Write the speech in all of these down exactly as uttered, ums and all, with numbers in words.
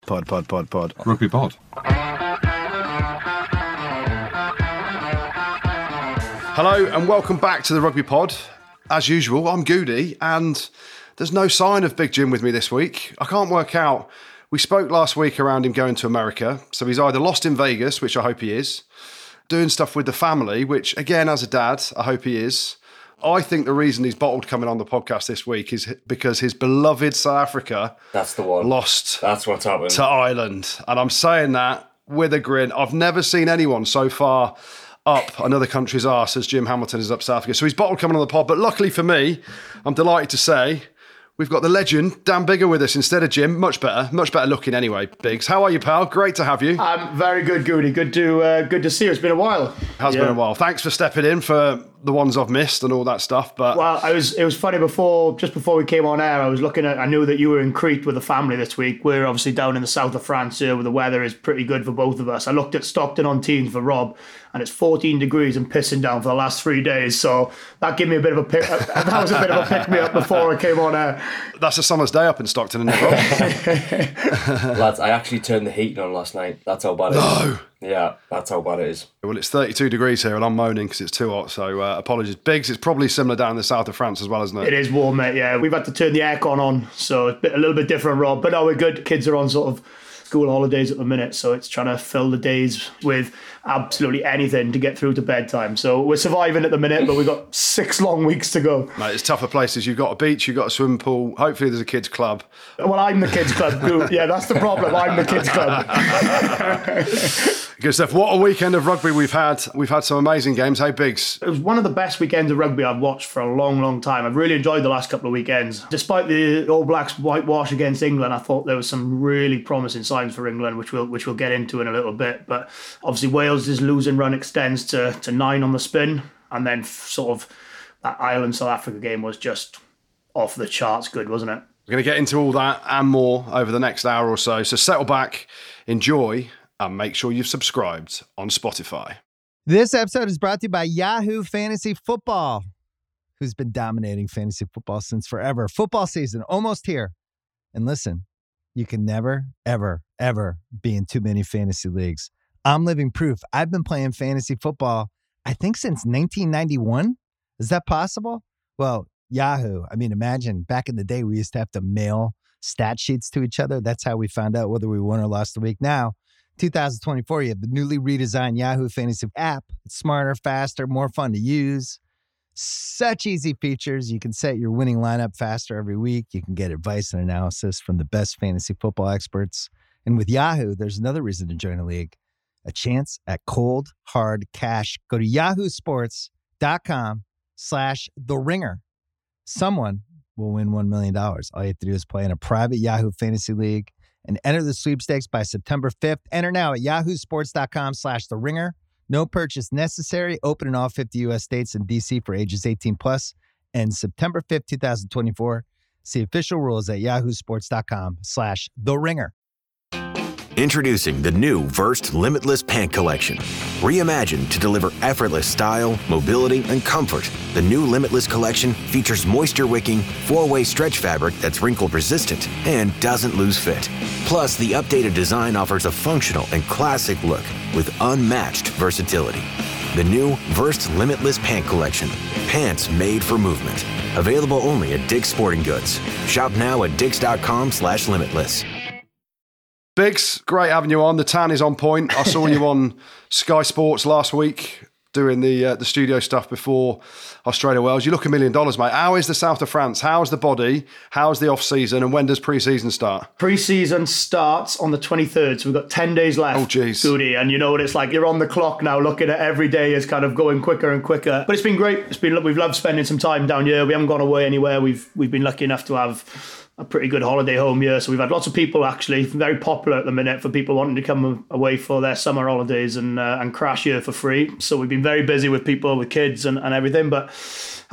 Pod, pod, pod, pod. Rugby pod. Hello and welcome back to the Rugby Pod. As usual, I'm Goody and there's no sign of Big Jim with me this week. I can't work out. We spoke last week around him going to America, so he's either lost in Vegas, which I hope he is, doing stuff with the family, which again, as a dad, I hope he is. I think the reason he's bottled coming on the podcast this week is because his beloved South Africa That's the one. lost That's what's happened. to Ireland. And I'm saying that with a grin. I've never seen anyone so far up another country's arse as Jim Hamilton is up South Africa. So he's bottled coming on the pod. But luckily for me, I'm delighted to say we've got the legend, Dan Biggar, with us instead of Jim. Much better. Much better looking anyway, Biggs. How are you, pal? Great to have you. I'm very good, Goody. Good to uh, good to see you. It's been a while. Has yeah. been a while. Thanks for stepping in for the ones I've missed and all that stuff. But Well, I was. It was funny before, just before we came on air, I was looking at, I knew that you were in Crete with the family this week. We're obviously down in the south of France here where the weather is pretty good for both of us. I looked at Stockton on Teams for Rob and it's fourteen degrees and pissing down for the last three days. So that gave me a bit of a pick. That was a bit of a pick me up before I came on air. That's a summer's day up in Stockton, isn't it, Rob? Lads, I actually turned the heating on last night. That's how bad it is. No. Yeah, that's how bad it is. Well, it's thirty-two degrees here and I'm moaning because it's too hot. So uh, apologies. Biggs, it's probably similar down in the south of France as well, isn't it? It is warm, mate. Yeah, we've had to turn the aircon on, so it's a, bit, a little bit different, Rob. But no, we're good. Kids are on sort of school holidays at the minute, so it's trying to fill the days with absolutely anything to get through to bedtime. So we're surviving at the minute, but we've got six long weeks to go. Mate, it's tougher places. You've got a beach, you've got a swimming pool. Hopefully there's a kids club. Well, I'm the kids club. Yeah, that's the problem. I'm the kids club. Good stuff. What a weekend of rugby we've had. We've had some amazing games. Hey, Biggs. It was one of the best weekends of rugby I've watched for a long, long time. I've really enjoyed the last couple of weekends. Despite the All Blacks whitewash against England, I thought there was some really promising signs for England, which we'll which we'll get into in a little bit. But obviously Wales' losing run extends to, to nine on the spin. And then sort of that Ireland-South Africa game was just off the charts good, wasn't it? We're going to get into all that and more over the next hour or so. So settle back, enjoy, and make sure you've subscribed on Spotify. This episode is brought to you by Yahoo Fantasy Football, who's been dominating fantasy football since forever. Football season almost here. And listen, you can never, ever, ever be in too many fantasy leagues. I'm living proof. I've been playing fantasy football, I think, since nineteen ninety-one. Is that possible? Well, Yahoo. I mean, imagine back in the day, we used to have to mail stat sheets to each other. That's how we found out whether we won or lost the week. Now, two thousand twenty-four, you have the newly redesigned Yahoo Fantasy app. It's smarter, faster, more fun to use. Such easy features. You can set your winning lineup faster every week. You can get advice and analysis from the best fantasy football experts. And with Yahoo, there's another reason to join a league. A chance at cold, hard cash. Go to yahoosports.com slash the ringer. Someone will win one million dollars. All you have to do is play in a private Yahoo Fantasy League and enter the sweepstakes by September fifth. Enter now at yahoosports.com slash the ringer. No purchase necessary. Open in all fifty U S states and D C for ages eighteen plus. And September fifth, twenty twenty-four. See official rules at yahoosports.com slash the ringer. Introducing the new Versed Limitless Pant Collection. Reimagined to deliver effortless style, mobility, and comfort, the new Limitless Collection features moisture-wicking, four-way stretch fabric that's wrinkle-resistant and doesn't lose fit. Plus, the updated design offers a functional and classic look with unmatched versatility. The new Versed Limitless Pant Collection. Pants made for movement. Available only at Dick's Sporting Goods. Shop now at dicks.com slash limitless. Biggs, great having you on. The tan is on point. I saw you on Sky Sports last week doing the uh, the studio stuff before Australia Wales. You look a million dollars, mate. How is the south of France? How's the body? How's the off season? And when does pre-season start? Pre-season starts on the twenty-third, so we've got ten days left. Oh, jeez. Goody, and you know what it's like. You're on the clock now, looking at every day is kind of going quicker and quicker. But it's been great. It's been we've loved spending some time down here. We haven't gone away anywhere. We've we've been lucky enough to have a pretty good holiday home here. So we've had lots of people, actually, very popular at the minute for people wanting to come away for their summer holidays and uh, and crash here for free. So we've been very busy with people, with kids and, and everything. But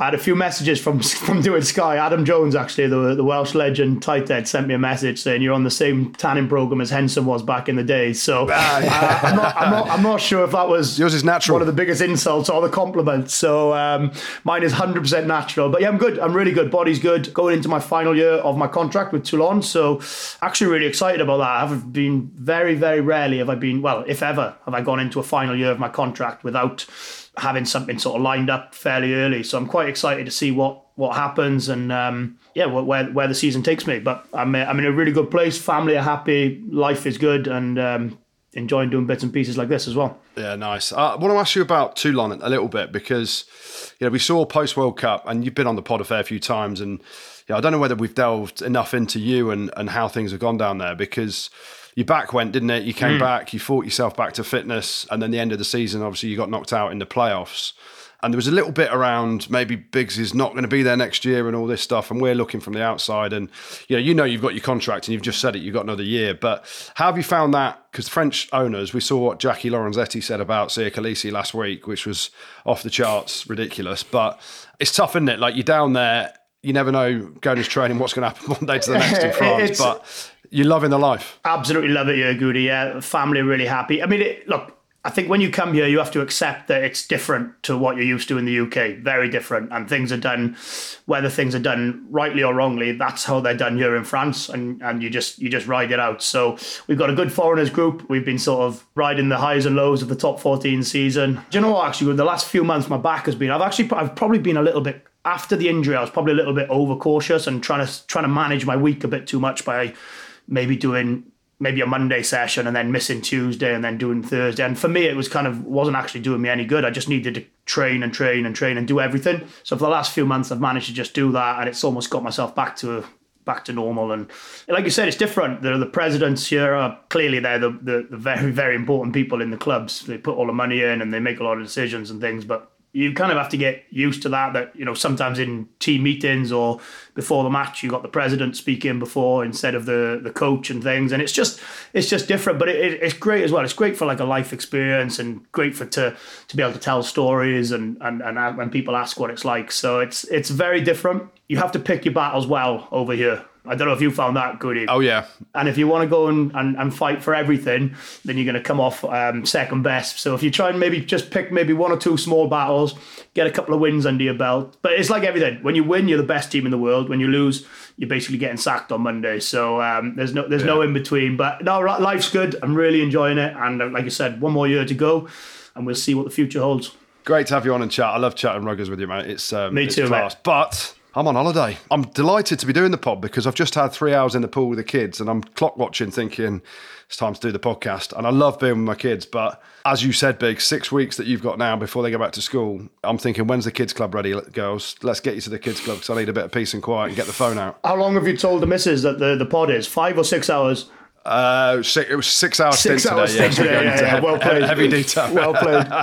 I had a few messages from from doing Sky. Adam Jones, actually, the the Welsh legend, tight head, sent me a message saying you're on the same tanning program as Henson was back in the day. So uh, I'm, not, I'm not I'm not sure if that was yours is natural. One of the biggest insults or the compliments. So um, mine is one hundred percent natural. But yeah, I'm good. I'm really good. Body's good. Going into my final year of my contract with Toulon. So actually really excited about that. I've been very, very rarely have I been, well, if ever, have I gone into a final year of my contract without having something sort of lined up fairly early. So I'm quite excited to see what what happens and um, yeah, where where the season takes me. But I'm I'm in a really good place. Family are happy. Life is good, and um, enjoying doing bits and pieces like this as well. Yeah, nice. Uh, I want to ask you about Toulon a little bit because you know we saw post World Cup, and you've been on the pod a fair few times, and you know, I don't know whether we've delved enough into you and and how things have gone down there because. Your back went, didn't it? You came mm. back, you fought yourself back to fitness, and then the end of the season, obviously, you got knocked out in the playoffs. And there was a little bit around maybe Biggs is not going to be there next year and all this stuff, and we're looking from the outside. And you know, you know, you've got your contract, and you've just said it, you've got another year. But how have you found that? Because French owners, we saw what Jackie Lorenzetti said about Sia Khaleesi last week, which was off the charts, ridiculous. But it's tough, isn't it? Like you're down there, you never know going to training what's going to happen one day to the next in France, but. You're loving the life. Absolutely love it here, Goody. Yeah, family are really happy. I mean, it, look, I think when you come here, you have to accept that it's different to what you're used to in the U K. Very different. And things are done, whether things are done rightly or wrongly, that's how they're done here in France. And, and you just you just ride it out. So we've got a good foreigners group. We've been sort of riding the highs and lows of the top fourteen season. Do you know what, actually, the last few months my back has been, I've actually, I've probably been a little bit, after the injury, I was probably a little bit overcautious and trying to trying to manage my week a bit too much by maybe doing maybe a Monday session and then missing Tuesday and then doing Thursday. And for me, it was kind of wasn't actually doing me any good. I just needed to train and train and train and do everything. So for the last few months, I've managed to just do that, and it's almost got myself back to back to normal. And like you said, it's different. The, the presidents here are clearly they're the, the, the very, very important people in the clubs. They put all the money in and they make a lot of decisions and things, but you kind of have to get used to that, that, you know, sometimes in team meetings or before the match, you got the president speaking before instead of the, the coach and things. And it's just, it's just different, but it, it, it's great as well. It's great for like a life experience and great for, to, to be able to tell stories and, and, and when people ask what it's like. So it's, it's very different. You have to pick your battles well over here. I don't know if you found that, Goody. Oh, yeah. And if you want to go and, and, and fight for everything, then you're going to come off um, second best. So if you try and maybe just pick maybe one or two small battles, get a couple of wins under your belt. But it's like everything. When you win, you're the best team in the world. When you lose, you're basically getting sacked on Monday. So um, there's no there's yeah. no in between. But no, life's good. I'm really enjoying it. And like I said, one more year to go, and we'll see what the future holds. Great to have you on and chat. I love chatting ruggers with you, mate. It's um, Me it's too, class. mate. But I'm on holiday. I'm delighted to be doing the pod because I've just had three hours in the pool with the kids and I'm clock watching thinking it's time to do the podcast. And I love being with my kids. But as you said, Big, six weeks that you've got now before they go back to school, I'm thinking, when's the kids club ready, girls? Let's get you to the kids club because I need a bit of peace and quiet and get the phone out. How long have you told the missus that the, the pod is? Five or six hours? Uh, six, it was six hours six stint hours today. Stint yeah, today. Yeah, yeah, yeah. Well played. Heavy detail. Well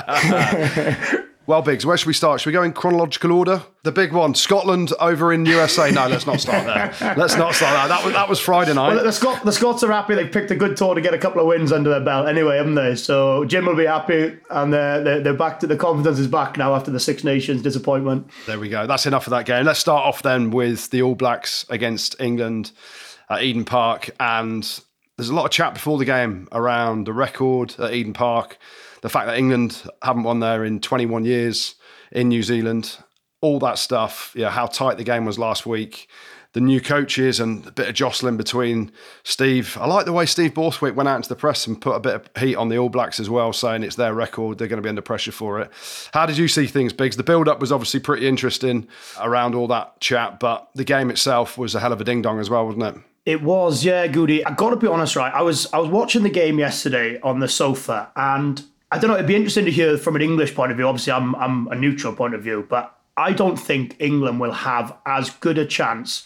played. Well, Biggs, where should we start? Should we go in chronological order? The big one, Scotland over in U S A. No, let's not start there. Let's not start there. That was, that was Friday night. Well, the, Scot- the Scots are happy. They picked a good tour to get a couple of wins under their belt anyway, haven't they? So Jim will be happy, and they're, they're, they're back to the confidence is back now after the Six Nations disappointment. There we go. That's enough of that game. Let's start off then with the All Blacks against England at Eden Park. And there's a lot of chat before the game around the record at Eden Park, the fact that England haven't won there in twenty-one years in New Zealand, all that stuff, yeah, how tight the game was last week, the new coaches and a bit of jostling between Steve. I like the way Steve Borthwick went out into the press and put a bit of heat on the All Blacks as well, saying it's their record, they're going to be under pressure for it. How did you see things, Biggs? The build-up was obviously pretty interesting around all that chat, but the game itself was a hell of a ding-dong as well, wasn't it? It was, yeah, Goody. I got to be honest, right? I was I was watching the game yesterday on the sofa, and I don't know, it'd be interesting to hear from an English point of view. Obviously, I'm I'm a neutral point of view, but I don't think England will have as good a chance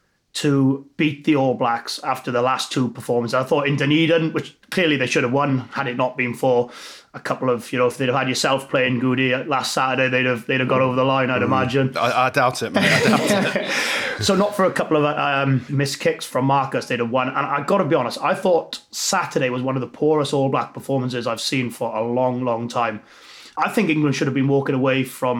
to beat the All Blacks after the last two performances. I thought in Dunedin, which clearly they should have won had it not been for a couple of, you know, if they'd have had yourself playing Goody last Saturday, they'd have they'd have got over the line, I'd mm. imagine. I, I doubt it, mate. I doubt it. So not for a couple of um, missed kicks from Marcus, they'd have won. And I got to be honest, I thought Saturday was one of the poorest All Black performances I've seen for a long, long time. I think England should have been walking away from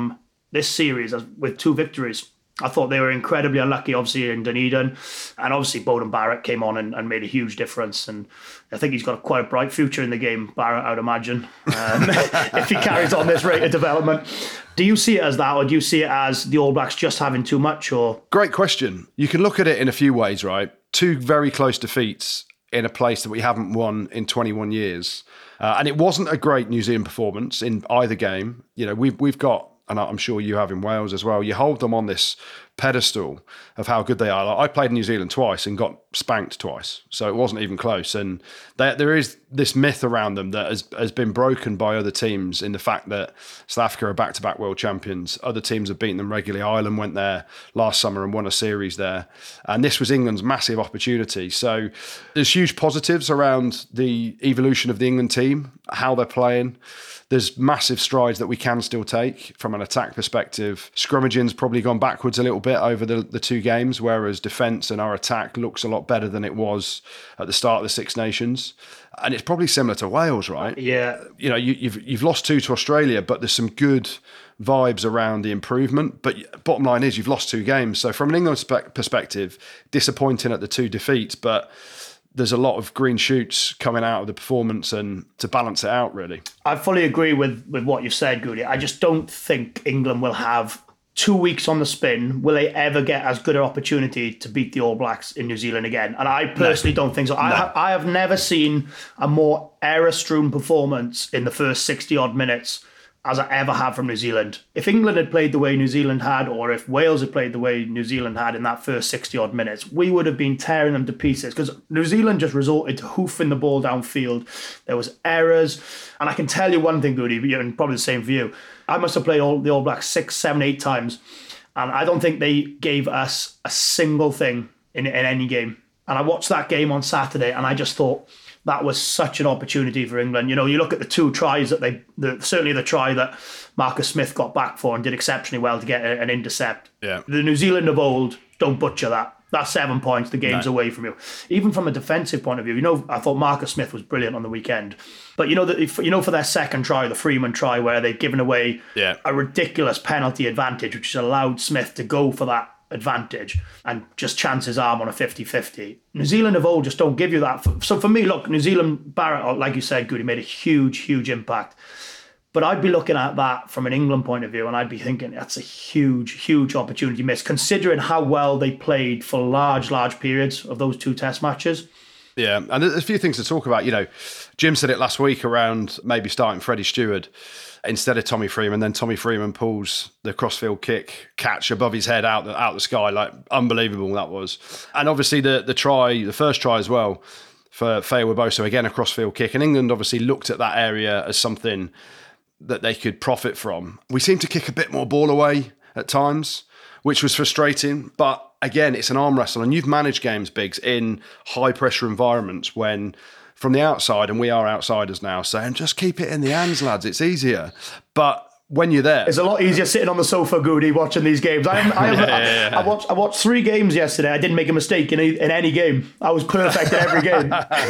this series with two victories. I thought they were incredibly unlucky, obviously, in Dunedin. And obviously, Beauden Barrett came on and, and made a huge difference. And I think he's got quite a bright future in the game, Barrett, I would imagine, um, if he carries on this rate of development. Do you see it as that, or do you see it as the All Blacks just having too much? Or Great question. You can look at it in a few ways, right? Two very close defeats in a place that we haven't won in twenty-one years. Uh, and it wasn't a great New Zealand performance in either game. You know, we've, we've got, and I'm sure you have in Wales as well, you hold them on this pedestal of how good they are. Like, I played in New Zealand twice and got spanked twice, so it wasn't even close. And there, there is this myth around them that has, has been broken by other teams in the fact that South Africa are back-to-back world champions. Other teams have beaten them regularly. Ireland went there last summer and won a series there. And this was England's massive opportunity. So there's huge positives around the evolution of the England team, how they're playing. There's massive strides that we can still take from an attack perspective. Scrummaging's probably gone backwards a little bit over the, the two games, whereas defence and our attack looks a lot better than it was at the start of the Six Nations. And it's probably similar to Wales, right? Yeah. You know, you, you've you've lost two to Australia, but there's some good vibes around the improvement. But bottom line is you've lost two games. So from an England spe- perspective, disappointing at the two defeats, but there's a lot of green shoots coming out of the performance and to balance it out, really. I fully agree with, with what you've said, Goody. I just don't think England will have two weeks on the spin. Will they ever get as good an opportunity to beat the All Blacks in New Zealand again? And I personally no. don't think so. No. I, ha- I have never seen a more error-strewn performance in the first sixty-odd minutes as I ever have from New Zealand. If England had played the way New Zealand had, or if Wales had played the way New Zealand had in that first sixty-odd minutes, we would have been tearing them to pieces, because New Zealand just resorted to hoofing the ball downfield. There was errors. And I can tell you one thing, Goody, and probably the same for you. I must have played all the All Blacks six, seven, eight times, and I don't think they gave us a single thing in, in any game. And I watched that game on Saturday, and I just thought, that was such an opportunity for England. You know, you look at the two tries that they, the, certainly the try that Marcus Smith got back for and did exceptionally well to get a, an intercept. Yeah. The New Zealand of old, don't butcher that. That's seven points, the game's no. away from you. Even from a defensive point of view, you know, I thought Marcus Smith was brilliant on the weekend. But you know that you know for their second try, the Freeman try, where they've given away yeah. a ridiculous penalty advantage, which has allowed Smith to go for that advantage and just chance his arm on a fifty-fifty. New Zealand of old just don't give you that. So for me, look, New Zealand, Barrett, like you said, Goody, made a huge, huge impact. But I'd be looking at that from an England point of view, and I'd be thinking that's a huge, huge opportunity missed, considering how well they played for large, large periods of those two test matches. Yeah, and there's a few things to talk about. You know, Jim said it last week around maybe starting Freddie Stewart instead of Tommy Freeman. Then Tommy Freeman pulls the crossfield kick catch above his head out the, out the sky. Like, unbelievable that was. And obviously the the try, the first try as well for Feo Weboso, again a crossfield kick. And England obviously looked at that area as something that they could profit from. We seemed to kick a bit more ball away at times, which was frustrating. But again, it's an arm wrestle, and you've managed games, Biggs, in high pressure environments when from the outside, and we are outsiders now, saying just keep it in the hands, lads, it's easier. But when you're there, it's a lot easier sitting on the sofa, Goody, watching these games. I, I, yeah, yeah, yeah. I, I watched I watched three games yesterday. I didn't make a mistake in, in any game. I was perfect in every game.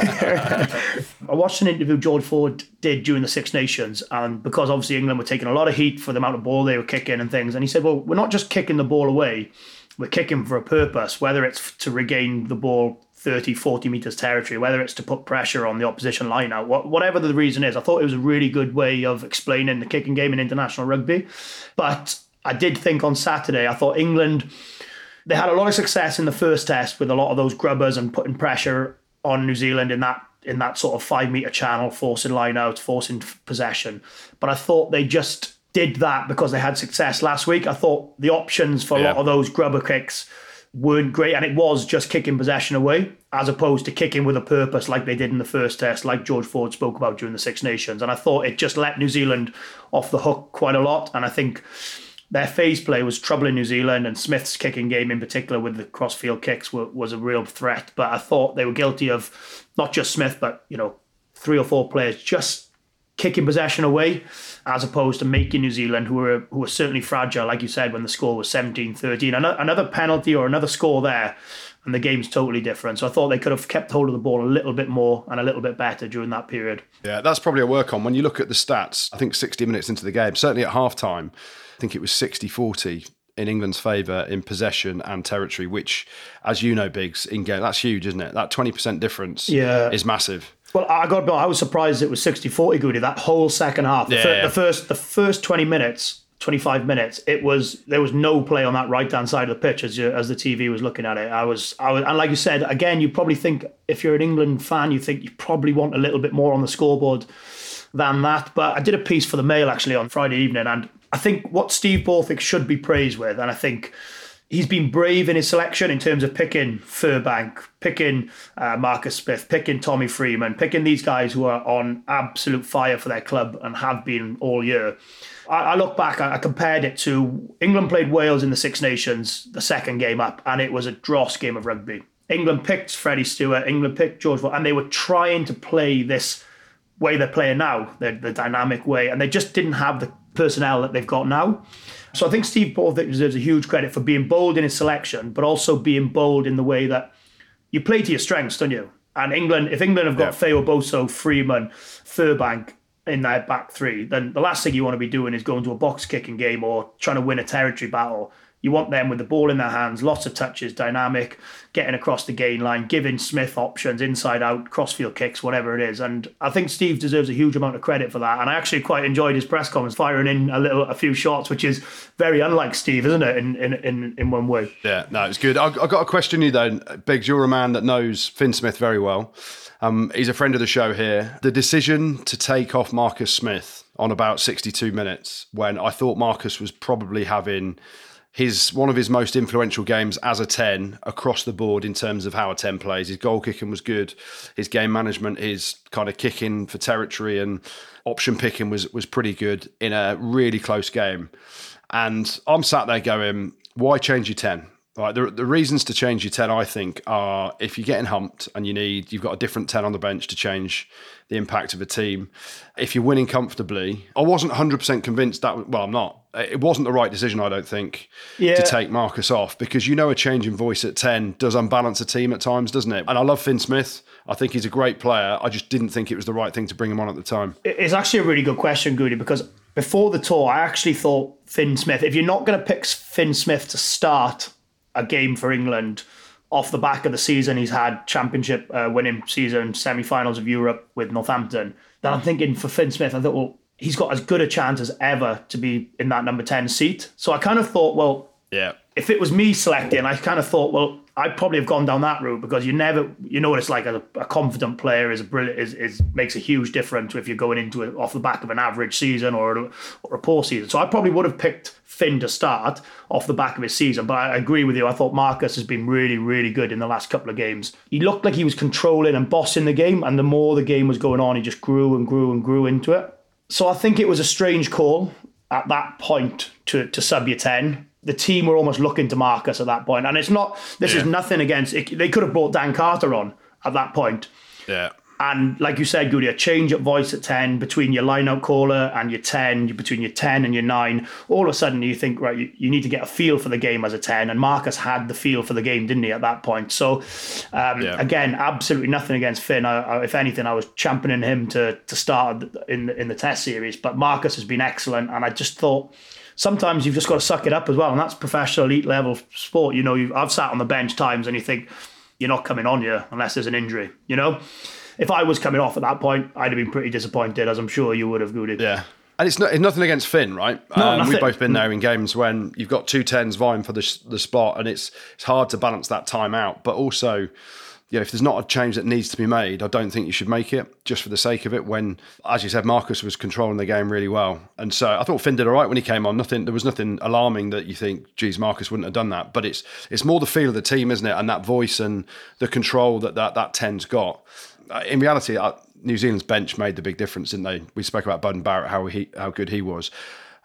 I watched an interview George Ford did during the Six Nations, and because obviously England were taking a lot of heat for the amount of ball they were kicking and things, and he said, well, we're not just kicking the ball away, we're kicking for a purpose, whether it's to regain the ball thirty, forty metres territory, whether it's to put pressure on the opposition line out, whatever the reason is. I thought it was a really good way of explaining the kicking game in international rugby. But I did think on Saturday, I thought England, they had a lot of success in the first test with a lot of those grubbers and putting pressure on New Zealand in that in that sort of five metre channel, forcing line out, forcing possession. But I thought they just did that because they had success last week. I thought the options for a yeah. lot of those grubber kicks weren't great, and it was just kicking possession away as opposed to kicking with a purpose like they did in the first test, like George Ford spoke about during the Six Nations. And I thought it just let New Zealand off the hook quite a lot, and I think their phase play was troubling New Zealand, and Smith's kicking game in particular with the crossfield kicks were, was a real threat. But I thought they were guilty of not just Smith, but you know, three or four players just kicking possession away as opposed to making New Zealand, who were who were certainly fragile, like you said, when the score was seventeen thirteen. Another penalty or another score there, and the game's totally different. So I thought they could have kept hold of the ball a little bit more and a little bit better during that period. Yeah, that's probably a work on. When you look at the stats, I think sixty minutes into the game, certainly at halftime, I think it was sixty forty in England's favour in possession and territory, which, as you know, Biggs, in game, that's huge, isn't it? That twenty percent difference yeah. is massive. Well, I got. I was surprised it was sixty forty, Goody. That whole second half, the, yeah, fir- yeah. the first, the first twenty minutes, twenty-five minutes, it was there was no play on that right hand side of the pitch as you, as the T V was looking at it. I was, I was, and like you said, again, you probably think if you're an England fan, you think you probably want a little bit more on the scoreboard than that. But I did a piece for the Mail actually on Friday evening, and I think what Steve Borthwick should be praised with, and I think he's been brave in his selection in terms of picking Furbank, picking uh, Marcus Smith, picking Tommy Freeman, picking these guys who are on absolute fire for their club and have been all year. I, I look back, I, I compared it to England played Wales in the Six Nations, the second game up, and it was a dross game of rugby. England picked Freddie Stewart, England picked George Vogt, and they were trying to play this way they're playing now, the, the dynamic way, and they just didn't have the personnel that they've got now. So I think Steve Borthwick deserves a huge credit for being bold in his selection, but also being bold in the way that you play to your strengths, don't you? And England, if England have got yeah. Feo Boso, Freeman, Furbank in their back three, then the last thing you want to be doing is going to a box kicking game or trying to win a territory battle. You want them with the ball in their hands, lots of touches, dynamic, getting across the gain line, giving Smith options, inside out, crossfield kicks, whatever it is. And I think Steve deserves a huge amount of credit for that. And I actually quite enjoyed his press conference, firing in a little, a few shots, which is very unlike Steve, isn't it? In in in, in one way. Yeah, no, it's good. I've, I've got a question you though, Biggs. You're a man that knows Finn Smith very well. Um, he's a friend of the show here. The decision to take off Marcus Smith on about sixty-two minutes, when I thought Marcus was probably having his one of his most influential games as a ten across the board in terms of how a ten plays. His goal kicking was good. His game management, his kind of kicking for territory and option picking was was pretty good in a really close game. And I'm sat there going, why change your ten? Right, the, the reasons to change your ten, I think, are if you're getting humped and you need, you've got a different ten on the bench to change the impact of a team. If you're winning comfortably, I wasn't one hundred percent convinced that, well, I'm not. It wasn't the right decision, I don't think, yeah. to take Marcus off, because you know a change in voice at ten does unbalance a team at times, doesn't it? And I love Finn Smith. I think he's a great player. I just didn't think it was the right thing to bring him on at the time. It's actually a really good question, Goody, because before the tour, I actually thought Finn Smith, if you're not going to pick Finn Smith to start a game for England off the back of the season he's had, championship uh, winning season, semi-finals of Europe with Northampton, then I'm thinking for Finn Smith, I thought, well, he's got as good a chance as ever to be in that number ten seat. So I kind of thought, well, yeah, if it was me selecting, I kind of thought, well, I'd probably have gone down that route, because you never, you know what it's like, a, a confident player is a brilliant, is, is makes a huge difference if you're going into it off the back of an average season or a, or a poor season. So I probably would have picked Finn to start off the back of his season, but I agree with you. I thought Marcus has been really, really good in the last couple of games. He looked like he was controlling and bossing the game, and the more the game was going on, he just grew and grew and grew into it. So I think it was a strange call at that point to, to sub your ten. The team were almost looking to Marcus at that point. And it's not, this yeah. is nothing against, it, they could have brought Dan Carter on at that point. Yeah. And like you said, Goody, a change at voice at ten, between your line-out caller and your ten, between your ten and your nine, all of a sudden you think, right, you, you need to get a feel for the game as a ten. And Marcus had the feel for the game, didn't he, at that point? So, um, yeah. again, absolutely nothing against Finn. I, I, if anything, I was championing him to to start in, in the Test series. But Marcus has been excellent. And I just thought, sometimes you've just got to suck it up as well. And that's professional, elite level sport. You know, you've, I've sat on the bench times and you think, you're not coming on here unless there's an injury, you know? If I was coming off at that point, I'd have been pretty disappointed, as I'm sure you would have, Goody. Yeah. And it's, not, it's nothing against Finn, right? No, um, nothing. We've both been there in games when you've got two tens vying for the, the spot, and it's it's hard to balance that time out. But also, you know, if there's not a change that needs to be made, I don't think you should make it just for the sake of it, when, as you said, Marcus was controlling the game really well. And so I thought Finn did all right when he came on. Nothing, there was nothing alarming that you think, geez, Marcus wouldn't have done that. But it's it's more the feel of the team, isn't it? And that voice and the control that that, that ten's got. In reality, New Zealand's bench made the big difference, didn't they? We spoke about Bud Barrett, how he how good he was.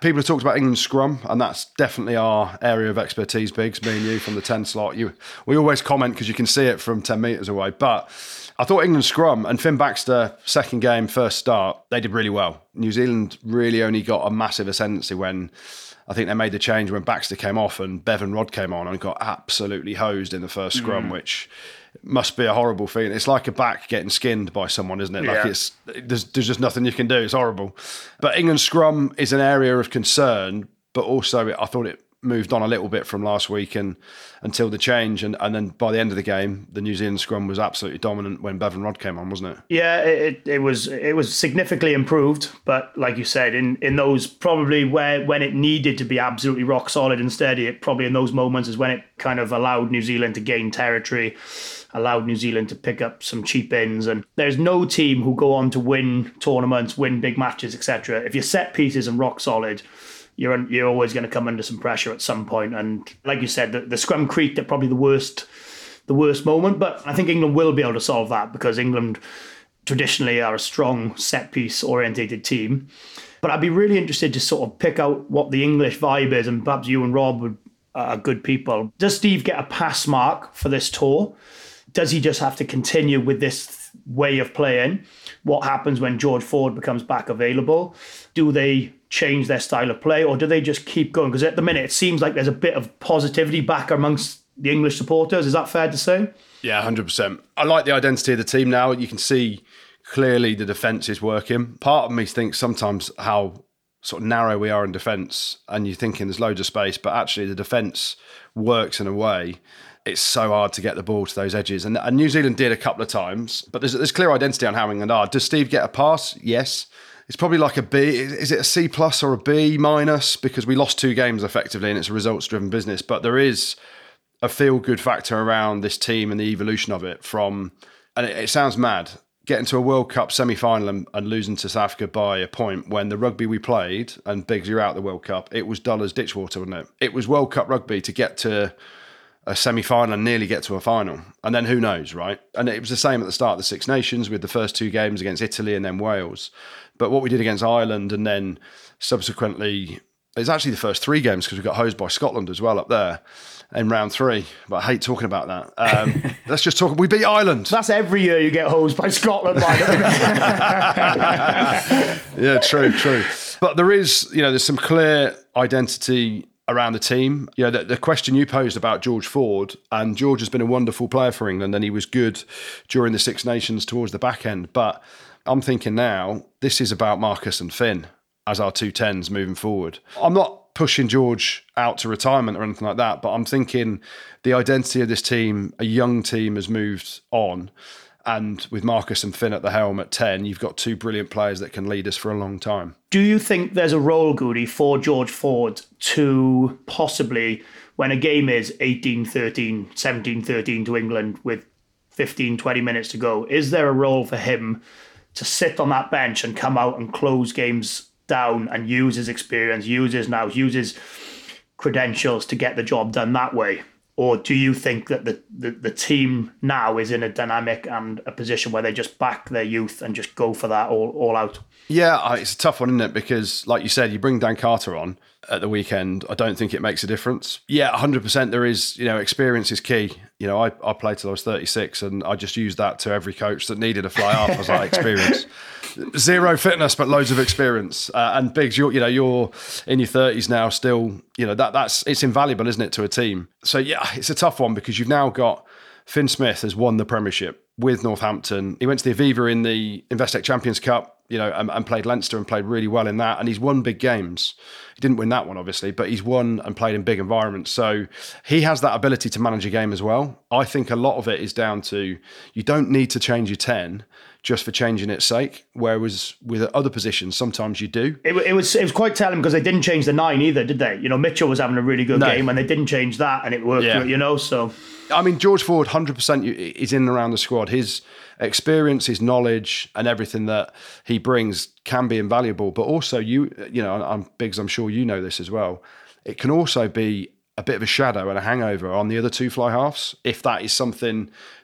People have talked about England's scrum, and that's definitely our area of expertise, Biggs, me and you from the ten slot. You, we always comment because you can see it from ten metres away. But I thought England's scrum and Finn Baxter, second game, first start, they did really well. New Zealand really only got a massive ascendancy when I think they made the change when Baxter came off and Bevan Rodd came on and got absolutely hosed in the first scrum, mm. which must be a horrible feeling. It's like a back getting skinned by someone, isn't it? Like yeah. it's there's, there's just nothing you can do. It's horrible. But England's scrum is an area of concern, but also I thought it moved on a little bit from last week and until the change, and, and then by the end of the game, the New Zealand scrum was absolutely dominant when Bevan Rodd came on, wasn't it? Yeah, it, it was it was significantly improved, but like you said, in, in those probably where when it needed to be absolutely rock solid and steady, it probably in those moments is when it kind of allowed New Zealand to gain territory, allowed New Zealand to pick up some cheap ins. And there's no team who go on to win tournaments, win big matches, et cetera. If your set pieces and rock solid, you're you're always going to come under some pressure at some point. And like you said, the, the scrum creaked at probably the worst the worst moment. But I think England will be able to solve that because England traditionally are a strong set piece orientated team. But I'd be really interested to sort of pick out what the English vibe is, and perhaps you and Rob would, are good people. Does Steve get a pass mark for this tour? Does he just have to continue with this way of playing? What happens when George Ford becomes back available? Do they change their style of play, or do they just keep going? Because at the minute, it seems like there's a bit of positivity back amongst the English supporters. Is that fair to say? Yeah, one hundred percent. I like the identity of the team now. You can see clearly the defence is working. Part of me thinks sometimes how sort of narrow we are in defence, and you're thinking there's loads of space, but actually the defence works in a way. It's so hard to get the ball to those edges. And, and New Zealand did a couple of times, but there's, there's clear identity on how England are. Does Steve get a pass? Yes. It's probably like a B. Is it a C plus or a B minus? Because we lost two games effectively and it's a results-driven business. But there is a feel-good factor around this team and the evolution of it from, and it, it sounds mad, getting to a World Cup semi-final and, and losing to South Africa by a point when the rugby we played, and Biggs, you're out of the World Cup, it was dull as ditchwater, wasn't it? It was World Cup rugby to get to a semi-final and nearly get to a final. And then who knows, right? And it was the same at the start of the Six Nations with the first two games against Italy and then Wales. But what we did against Ireland and then subsequently, it's actually the first three games because we got hosed by Scotland as well up there in round three. But I hate talking about that. Um, let's just talk. We beat Ireland. That's every year you get hosed by Scotland. By yeah, true, true. But there is, you know, there's some clear identity around the team. You know, the, the question you posed about George Ford, and George has been a wonderful player for England and he was good during the Six Nations towards the back end. But I'm thinking now, this is about Marcus and Finn as our two tens moving forward. I'm not pushing George out to retirement or anything like that, but I'm thinking the identity of this team, a young team has moved on. And with Marcus and Finn at the helm at ten, you've got two brilliant players that can lead us for a long time. Do you think there's a role, Goody, for George Ford to possibly, when a game is eighteen thirteen, seventeen thirteen to England with fifteen, twenty minutes to go, is there a role for him to sit on that bench and come out and close games down and use his experience, use his nous, use his credentials to get the job done that way? Or do you think that the, the, the team now is in a dynamic and a position where they just back their youth and just go for that all, all out? Yeah, it's a tough one, isn't it? Because like you said, you bring Dan Carter on at the weekend, I don't think it makes a difference. Yeah, one hundred percent there is, you know, experience is key. You know, I, I played till I was thirty-six and I just used that to every coach that needed a fly half. I was like, experience. Zero fitness, but loads of experience. Uh, and Biggs, you're, you know, you're in your thirties now still, you know, that that's, it's invaluable, isn't it, to a team? So yeah, it's a tough one because you've now got Finn Smith has won the Premiership with Northampton. He went to the Aviva in the Investec Champions Cup, you know, and, and played Leinster and played really well in that. And he's won big games. He didn't win that one, obviously, but he's won and played in big environments. So he has that ability to manage a game as well. I think a lot of it is down to you don't need to change your ten just for changing its sake. Whereas with other positions, sometimes you do. It, it was it was quite telling because they didn't change the nine either, did they? You know, Mitchell was having a really good no. game and they didn't change that and it worked, yeah. you know, so... I mean, George Ford, one hundred percent is in and around the squad. His experience, his knowledge and everything that he brings can be invaluable. But also, you you know, I'm Biggs, I'm sure you know this as well, it can also be a bit of a shadow and a hangover on the other two fly halves, if that is something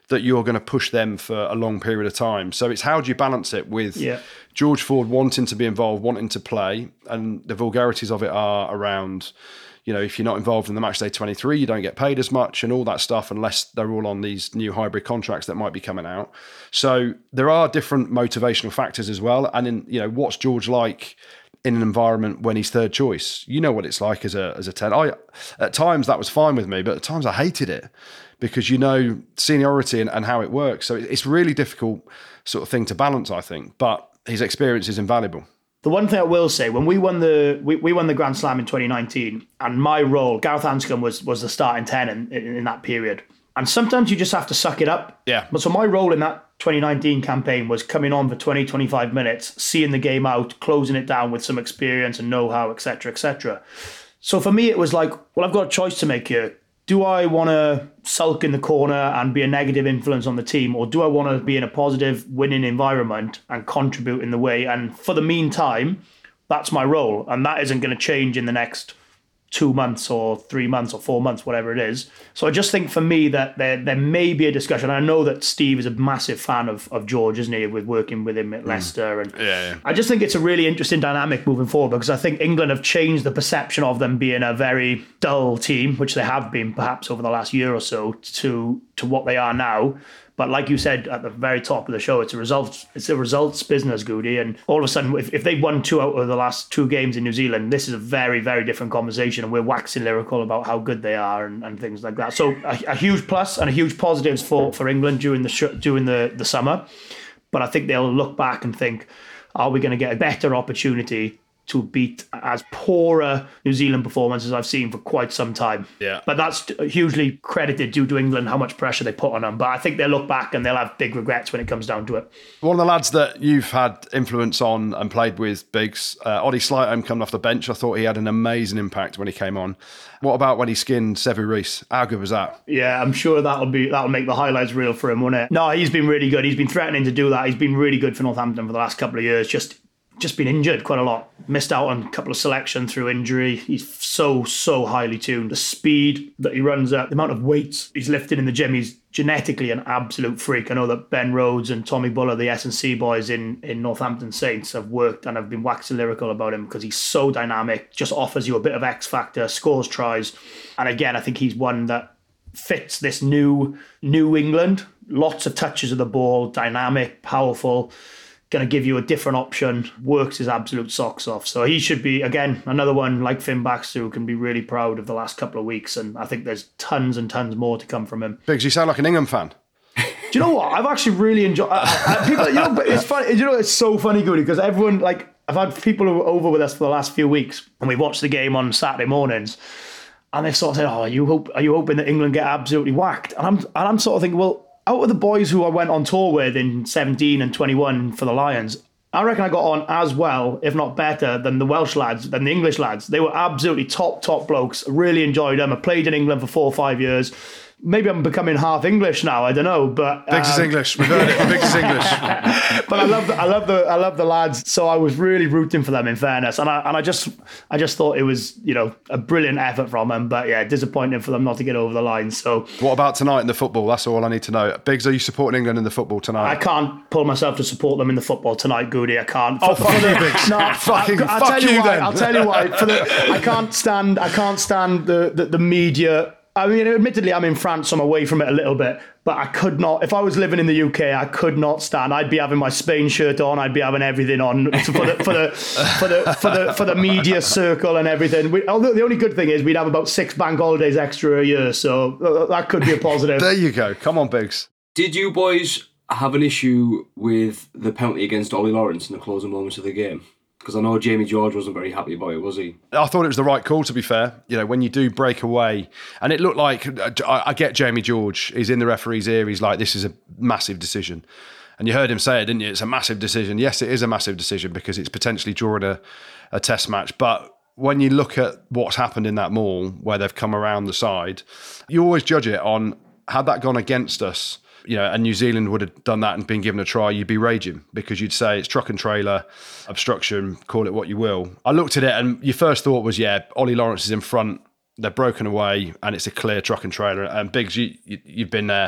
that you're going to push them for a long period of time. So it's how do you balance it with yeah. George Ford wanting to be involved, wanting to play, and the vulgarities of it are around, you know, if you're not involved in the match day twenty-three, you don't get paid as much and all that stuff unless they're all on these new hybrid contracts that might be coming out. So there are different motivational factors as well. And in, you know, what's George like in an environment when he's third choice? You know what it's like as a as a ten. I at times that was fine with me, but at times I hated it because you know seniority and, and how it works. So it's a really difficult sort of thing to balance, I think. But his experience is invaluable. The one thing I will say, when we won the we, we won the Grand Slam in twenty nineteen, and my role, Gareth Anscombe was was the starting ten in, in, in that period. And sometimes you just have to suck it up. Yeah. But so my role in that twenty nineteen campaign was coming on for twenty, twenty-five minutes, seeing the game out, closing it down with some experience and know-how, et cetera, et cetera. So for me, it was like, well, I've got a choice to make here. Do I want to sulk in the corner and be a negative influence on the team, or do I want to be in a positive winning environment and contribute in the way? And for the meantime, that's my role. And that isn't going to change in the next two months or three months or four months, whatever it is. So I just think for me that there there may be a discussion. I know that Steve is a massive fan of, of George, isn't he, with working with him at Leicester. And yeah, yeah. I just think it's a really interesting dynamic moving forward, because I think England have changed the perception of them being a very dull team, which they have been perhaps over the last year or so, to to what they are now. But like you said at the very top of the show, it's a results it's a results business, Goody. And all of a sudden, if, if they've won two out of the last two games in New Zealand, this is a very, very different conversation. And we're waxing lyrical about how good they are and, and things like that. So a, a huge plus and a huge positives for, for England during the sh- during the, the summer. But I think they'll look back and think, are we going to get a better opportunity to beat as poorer New Zealand performances I've seen for quite some time. Yeah. But that's hugely credited due to England, how much pressure they put on them. But I think they'll look back and they'll have big regrets when it comes down to it. One of the lads that you've had influence on and played with, Biggs, uh, Oddie Slightholme coming off the bench, I thought he had an amazing impact when he came on. What about when he skinned Sevu Reece? How good was that? Yeah, I'm sure that'll be that'll make the highlights reel for him, won't it? No, he's been really good. He's been threatening to do that. He's been really good for Northampton for the last couple of years. Just just been injured quite a lot. Missed out on a couple of selection through injury. He's so, so highly tuned. The speed that he runs at, the amount of weights he's lifting in the gym, he's genetically an absolute freak. I know that Ben Rhodes and Tommy Buller, the S and C boys in, in Northampton Saints, have worked and have been waxing lyrical about him because he's so dynamic, just offers you a bit of X factor, scores tries. And again, I think he's one that fits this new New England. Lots of touches of the ball, dynamic, powerful, going to give you a different option, works his absolute socks off. So he should be, again, another one like Finn Baxter who can be really proud of the last couple of weeks. And I think there's tons and tons more to come from him. Biggs, you sound like an England fan. Do you know what? I've actually really enjoyed I, I, people, you know, but it's funny. You know, it's so funny, Goody, because everyone, like, I've had people who were over with us for the last few weeks and we watched the game on Saturday mornings and they sort of said, oh, are you, hope, are you hoping that England get absolutely whacked? And I'm, and I'm sort of thinking, well, out of the boys who I went on tour with in seventeen and twenty-one for the Lions, I reckon I got on as well, if not better, than the Welsh lads, than the English lads. They were absolutely top, top blokes. Really enjoyed them. I played in England for four or five years. Maybe I'm becoming half English now. I don't know, but Biggs um, is English. We've heard it. Biggs is English. But I love the, I love the I love the lads. So I was really rooting for them, in fairness, and I and I just I just thought it was, you know, a brilliant effort from them. But yeah, disappointing for them not to get over the line. So what about tonight in the football? That's all I need to know. Biggs, are you supporting England in the football tonight? I can't pull myself to support them in the football tonight, Goody. I can't. Oh, fuck you, Biggs. No, fucking I, I'll fuck tell you, you why. then. I'll tell you why. For the, I can't stand. I can't stand the, the the media. I mean, admittedly, I'm in France, so I'm away from it a little bit, but I could not, if I was living in the U K, I could not stand. I'd be having my Spain shirt on, I'd be having everything on for the for the for the for the, for the media circle and everything. We, although the only good thing is we'd have about six bank holidays extra a year, so that could be a positive. There you go. Come on, Biggs. Did you boys have an issue with the penalty against Ollie Lawrence in the closing moments of the game? Because I know Jamie George wasn't very happy about it, was he? I thought it was the right call, to be fair. You know, when you do break away, and it looked like, I, I get Jamie George, he's in the referee's ear, he's like, this is a massive decision. And you heard him say it, didn't you? It's a massive decision. Yes, it is a massive decision because it's potentially drawing a, a test match. But when you look at what's happened in that maul, where they've come around the side, you always judge it on, had that gone against us, you know, and New Zealand would have done that and been given a try, you'd be raging because you'd say it's truck and trailer, obstruction, call it what you will. I looked at it and your first thought was, yeah, Ollie Lawrence is in front, they're broken away and it's a clear truck and trailer. And Biggs, you, you, you've been there.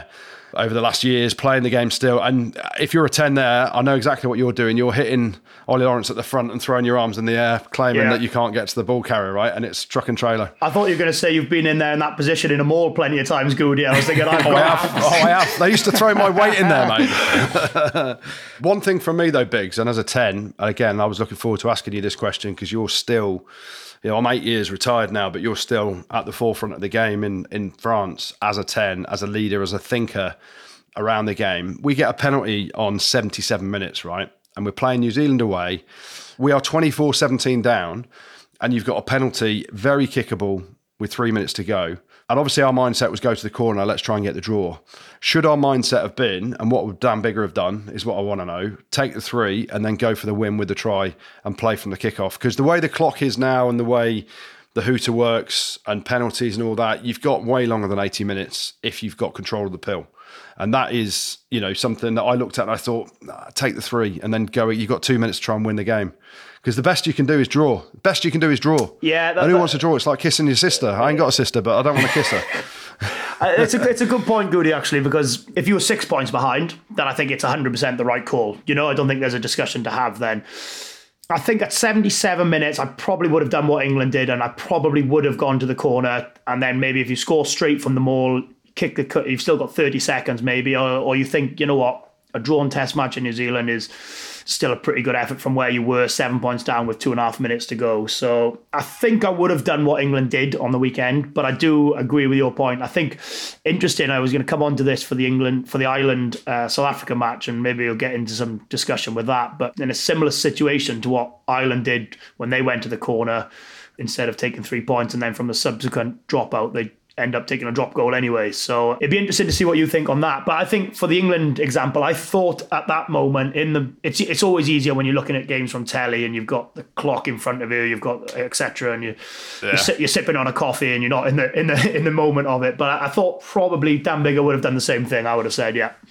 over the last years, playing the game still. And if you're a ten there, I know exactly what you're doing. You're hitting Ollie Lawrence at the front and throwing your arms in the air, claiming Yeah. that you can't get to the ball carrier, right? And it's truck and trailer. I thought you were going to say you've been in there in that position in a mall plenty of times, Goody. I was thinking, I've Oh, I got... have. Oh, I have. They used to throw my weight in there, mate. One thing from me, though, Biggs, and as a ten, again, I was looking forward to asking you this question because you're still, you know, I'm eight years retired now, but you're still at the forefront of the game in, in France as a ten, as a leader, as a thinker around the game. We get a penalty on seventy-seven minutes, right? And we're playing New Zealand away. We are twenty-four seventeen down, and you've got a penalty, very kickable, with three minutes to go. And obviously our mindset was go to the corner, let's try and get the draw. Should our mindset have been, and what would Dan Biggar have done, is what I want to know, take the three and then go for the win with the try and play from the kickoff? Because the way the clock is now and the way the hooter works and penalties and all that, you've got way longer than eighty minutes if you've got control of the pill. And that is, you know, something that I looked at and I thought, nah, take the three and then go, you've got two minutes to try and win the game. Because the best you can do is draw. The best you can do is draw. Yeah, that, and who that, wants to draw? It's like kissing your sister. I ain't got a sister, but I don't want to kiss her. Uh, it's a it's a good point, Goody, actually, because if you were six points behind, then I think it's one hundred percent the right call. You know, I don't think there's a discussion to have then. I think at seventy-seven minutes, I probably would have done what England did, and I probably would have gone to the corner, and then maybe if you score straight from the maul, kick the cut, you've still got thirty seconds maybe, or, or you think, you know what, a drawn test match in New Zealand is still a pretty good effort from where you were, seven points down with two and a half minutes to go. So I think I would have done what England did on the weekend, but I do agree with your point. I think interesting, I was going to come on to this for the England, for the Ireland uh, South Africa match, and maybe we'll get into some discussion with that. But in a similar situation to what Ireland did when they went to the corner, instead of taking three points and then from the subsequent dropout, they end up taking a drop goal anyway. So it'd be interesting to see what you think on that. But I think for the England example, I thought at that moment in the it's it's always easier when you're looking at games from telly and you've got the clock in front of you, you've got et cetera, and you yeah. you're, you're sipping on a coffee and you're not in the in the in the moment of it. But I thought probably Dan Biggar would have done the same thing. I would have said, yeah.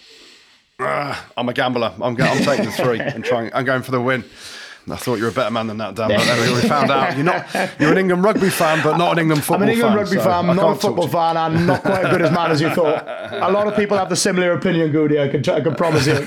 Uh, I'm a gambler. I'm go- I'm taking the three and trying. I'm going for the win. I thought you were a better man than that, Dan. But then we found out you're not. You're an England rugby fan, but not an England football fan. I'm an England fan, rugby so fan, not a football fan, and not quite as good as man as you thought. A lot of people have the similar opinion, Goody. I can, I can promise you.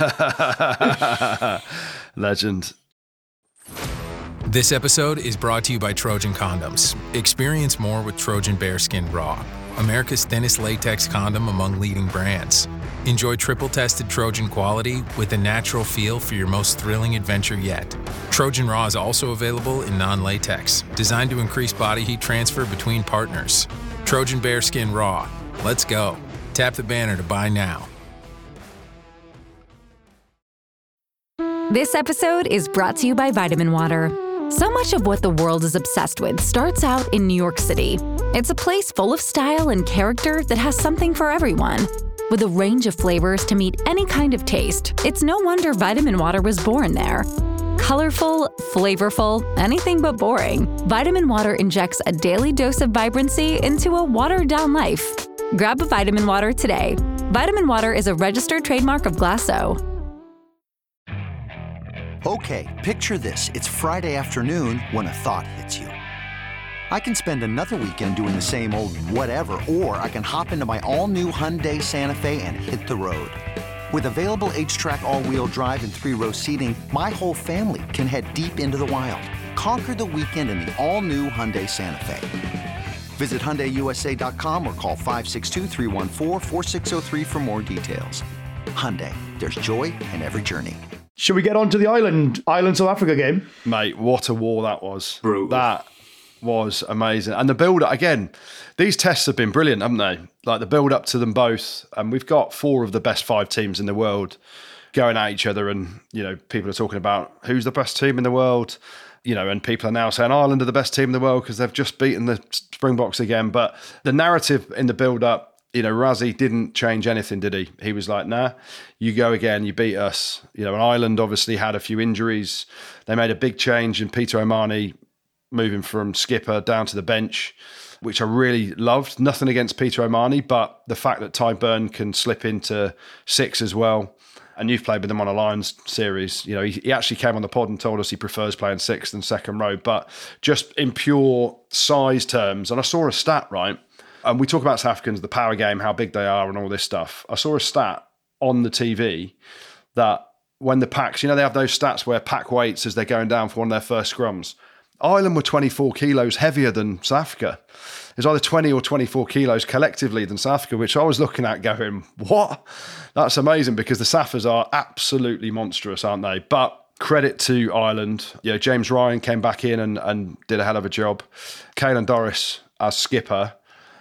Legend. This episode is brought to you by Trojan Condoms. Experience more with Trojan Bearskin Raw, America's thinnest latex condom among leading brands. Enjoy triple-tested Trojan quality with a natural feel for your most thrilling adventure yet. Trojan Raw is also available in non-latex, designed to increase body heat transfer between partners. Trojan Bearskin Raw. Let's go. Tap the banner to buy now. This episode is brought to you by Vitamin Water. So much of what the world is obsessed with starts out in New York City. It's a place full of style and character that has something for everyone. With a range of flavors to meet any kind of taste, it's no wonder Vitamin Water was born there. Colorful, flavorful, anything but boring, Vitamin Water injects a daily dose of vibrancy into a watered-down life. Grab a Vitamin Water today. Vitamin Water is a registered trademark of Glasso. Okay, picture this. It's Friday afternoon when a thought hits you. I can spend another weekend doing the same old whatever, or I can hop into my all-new Hyundai Santa Fe and hit the road. With available H-Track all-wheel drive and three-row seating, my whole family can head deep into the wild. Conquer the weekend in the all-new Hyundai Santa Fe. Visit Hyundai U S A dot com or call five six two, three one four, four six zero three for more details. Hyundai, there's joy in every journey. Should we get on to the Ireland, Ireland South Africa game? Mate, what a war that was. Brutal. That was amazing. And the build up, again, these tests have been brilliant, haven't they? Like the build up to them both. And we've got four of the best five teams in the world going at each other. And, you know, people are talking about who's the best team in the world, you know, and people are now saying Ireland are the best team in the world because they've just beaten the Springboks again. But the narrative in the build up, you know, Rassie didn't change anything, did he? He was like, nah, you go again, you beat us. You know, and Ireland obviously had a few injuries. They made a big change in Peter O'Mahony moving from skipper down to the bench, which I really loved. Nothing against Peter O'Mahony, but the fact that Ty Burn can slip into six as well. And you've played with him on a Lions series. You know, he, he actually came on the pod and told us he prefers playing sixth than second row. But just in pure size terms, and I saw a stat, right? And we talk about South Africans, the power game, how big they are and all this stuff. I saw a stat on the T V that when the packs, you know, they have those stats where pack weights as they're going down for one of their first scrums. Ireland were twenty-four kilos heavier than South Africa. It was either twenty or twenty-four kilos collectively than South Africa, which I was looking at going, what? That's amazing, because the Saffers are absolutely monstrous, aren't they? But credit to Ireland. You know, James Ryan came back in and, and did a hell of a job. Caelan Doris as skipper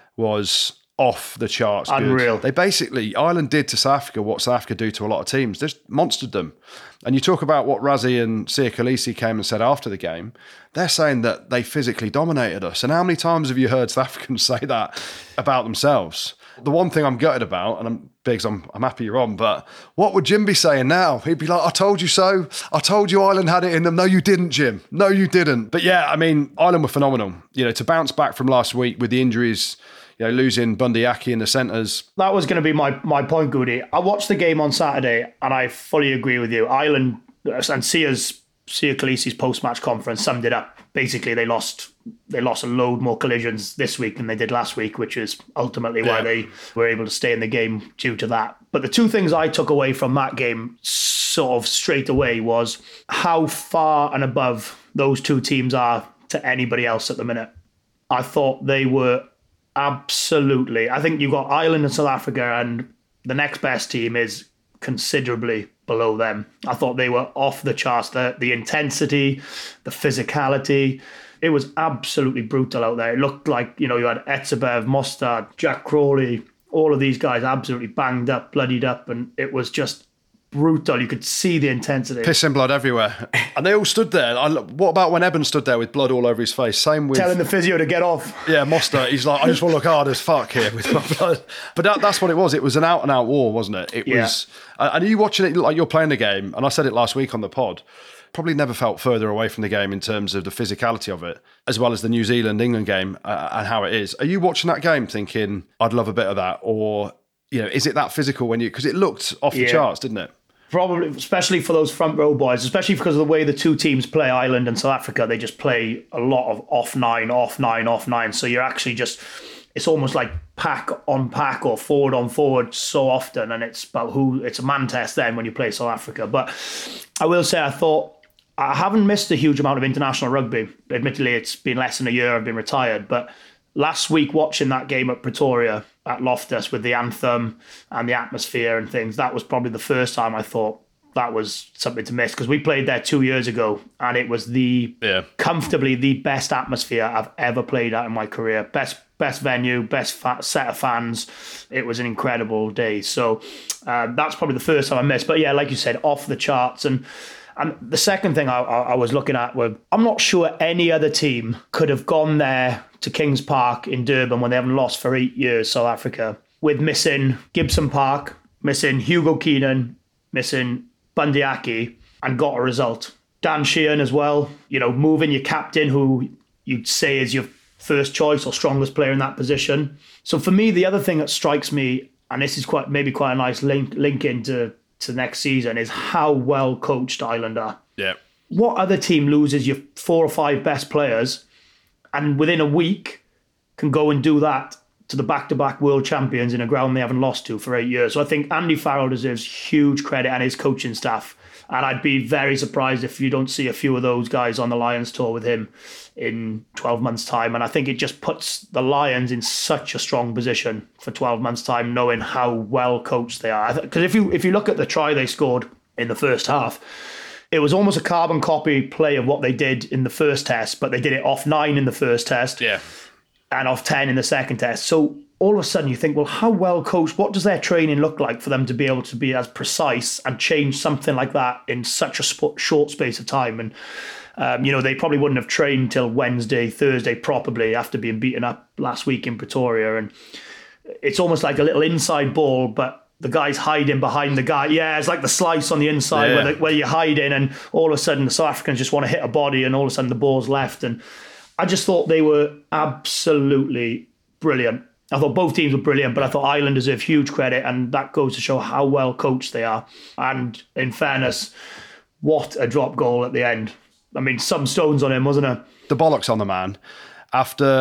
was off the charts. Unreal. Good. They basically, Ireland did to South Africa what South Africa do to a lot of teams. They just monstered them. And you talk about what Rassie and Siya Kolisi came and said after the game. They're saying that they physically dominated us. And how many times have you heard South Africans say that about themselves? The one thing I'm gutted about, and I'm Biggs, I'm, I'm happy you're on, but what would Jim be saying now? He'd be like, I told you so. I told you Ireland had it in them. No, you didn't, Jim. No, you didn't. But yeah, I mean, Ireland were phenomenal. You know, to bounce back from last week with the injuries, you know, losing Bundee Aki in the centres. That was going to be my, my point, Goody. I watched the game on Saturday and I fully agree with you. Ireland and Sia's, Siya Kolisi's post-match conference summed it up. Basically, they lost they lost a load more collisions this week than they did last week, which is ultimately why yeah. they were able to stay in the game due to that. But the two things I took away from that game sort of straight away was how far and above those two teams are to anybody else at the minute. I thought they were absolutely... I think you've got Ireland and South Africa, and the next best team is considerably below them. I thought they were off the charts. The, the intensity, the physicality, it was absolutely brutal out there. It looked like, you know, you had Etsebev, Mostard, Jack Crawley, all of these guys absolutely banged up, bloodied up, and it was just brutal. You could see the intensity. Piss and blood everywhere. And they all stood there. I, what about when Eben stood there with blood all over his face? Same with... Telling the physio to get off. Yeah, Mostert. He's like, I just want to look hard as fuck here with my blood. But that, that's what it was. It was an out-and-out war, wasn't it? It yeah. was... And you watching it like you're playing the game, and I said it last week on the pod, probably never felt further away from the game in terms of the physicality of it, as well as the New Zealand-England game uh, and how it is. Are you watching that game thinking, I'd love a bit of that? Or, you know, is it that physical when you... Because it looked off the yeah. charts, didn't it? Probably, especially for those front row boys, especially because of the way the two teams play, Ireland and South Africa, they just play a lot of off nine, off nine, off nine. So you're actually just, it's almost like pack on pack or forward on forward so often. And it's about who, it's a man test then when you play South Africa. But I will say, I thought, I haven't missed a huge amount of international rugby. Admittedly, it's been less than a year, I've been retired. But last week, watching that game at Pretoria, at Loftus with the anthem and the atmosphere and things, that was probably the first time I thought that was something to miss, because we played there two years ago and it was the yeah. comfortably the best atmosphere I've ever played at in my career. Best best venue, best fa- set of fans. It was an incredible day. So uh, that's probably the first time I missed. But yeah, like you said, off the charts. And And the second thing I, I was looking at was, I'm not sure any other team could have gone there to Kings Park in Durban when they haven't lost for eight years, South Africa, with missing Gibson Park, missing Hugo Keenan, missing Bundee Aki, and got a result. Dan Sheehan as well, you know, moving your captain, who you'd say is your first choice or strongest player in that position. So for me, the other thing that strikes me, and this is quite maybe quite a nice link, link into to next season, is how well coached Ireland are. Yeah. What other team loses your four or five best players and within a week can go and do that to the back-to-back world champions in a ground they haven't lost to for eight years? So I think Andy Farrell deserves huge credit, and his coaching staff. And I'd be very surprised if you don't see a few of those guys on the Lions tour with him in twelve months' time. And I think it just puts the Lions in such a strong position for twelve months' time, knowing how well coached they are. Because if you if you look at the try they scored in the first half, it was almost a carbon copy play of what they did in the first test, but they did it off nine in the first test yeah. and off ten in the second test. So all of a sudden you think, well, how well coached, what does their training look like for them to be able to be as precise and change something like that in such a sp- short space of time? And, um, you know, they probably wouldn't have trained till Wednesday, Thursday, probably after being beaten up last week in Pretoria. And it's almost like a little inside ball, but the guy's hiding behind the guy. Yeah, it's like the slice on the inside yeah. where, the, where you're hiding, and all of a sudden the South Africans just want to hit a body, and all of a sudden the ball's left. And I just thought they were absolutely brilliant. I thought both teams were brilliant, but I thought Ireland deserve huge credit, and that goes to show how well coached they are. And in fairness, what a drop goal at the end. I mean, some stones on him, wasn't it? The bollocks on the man. After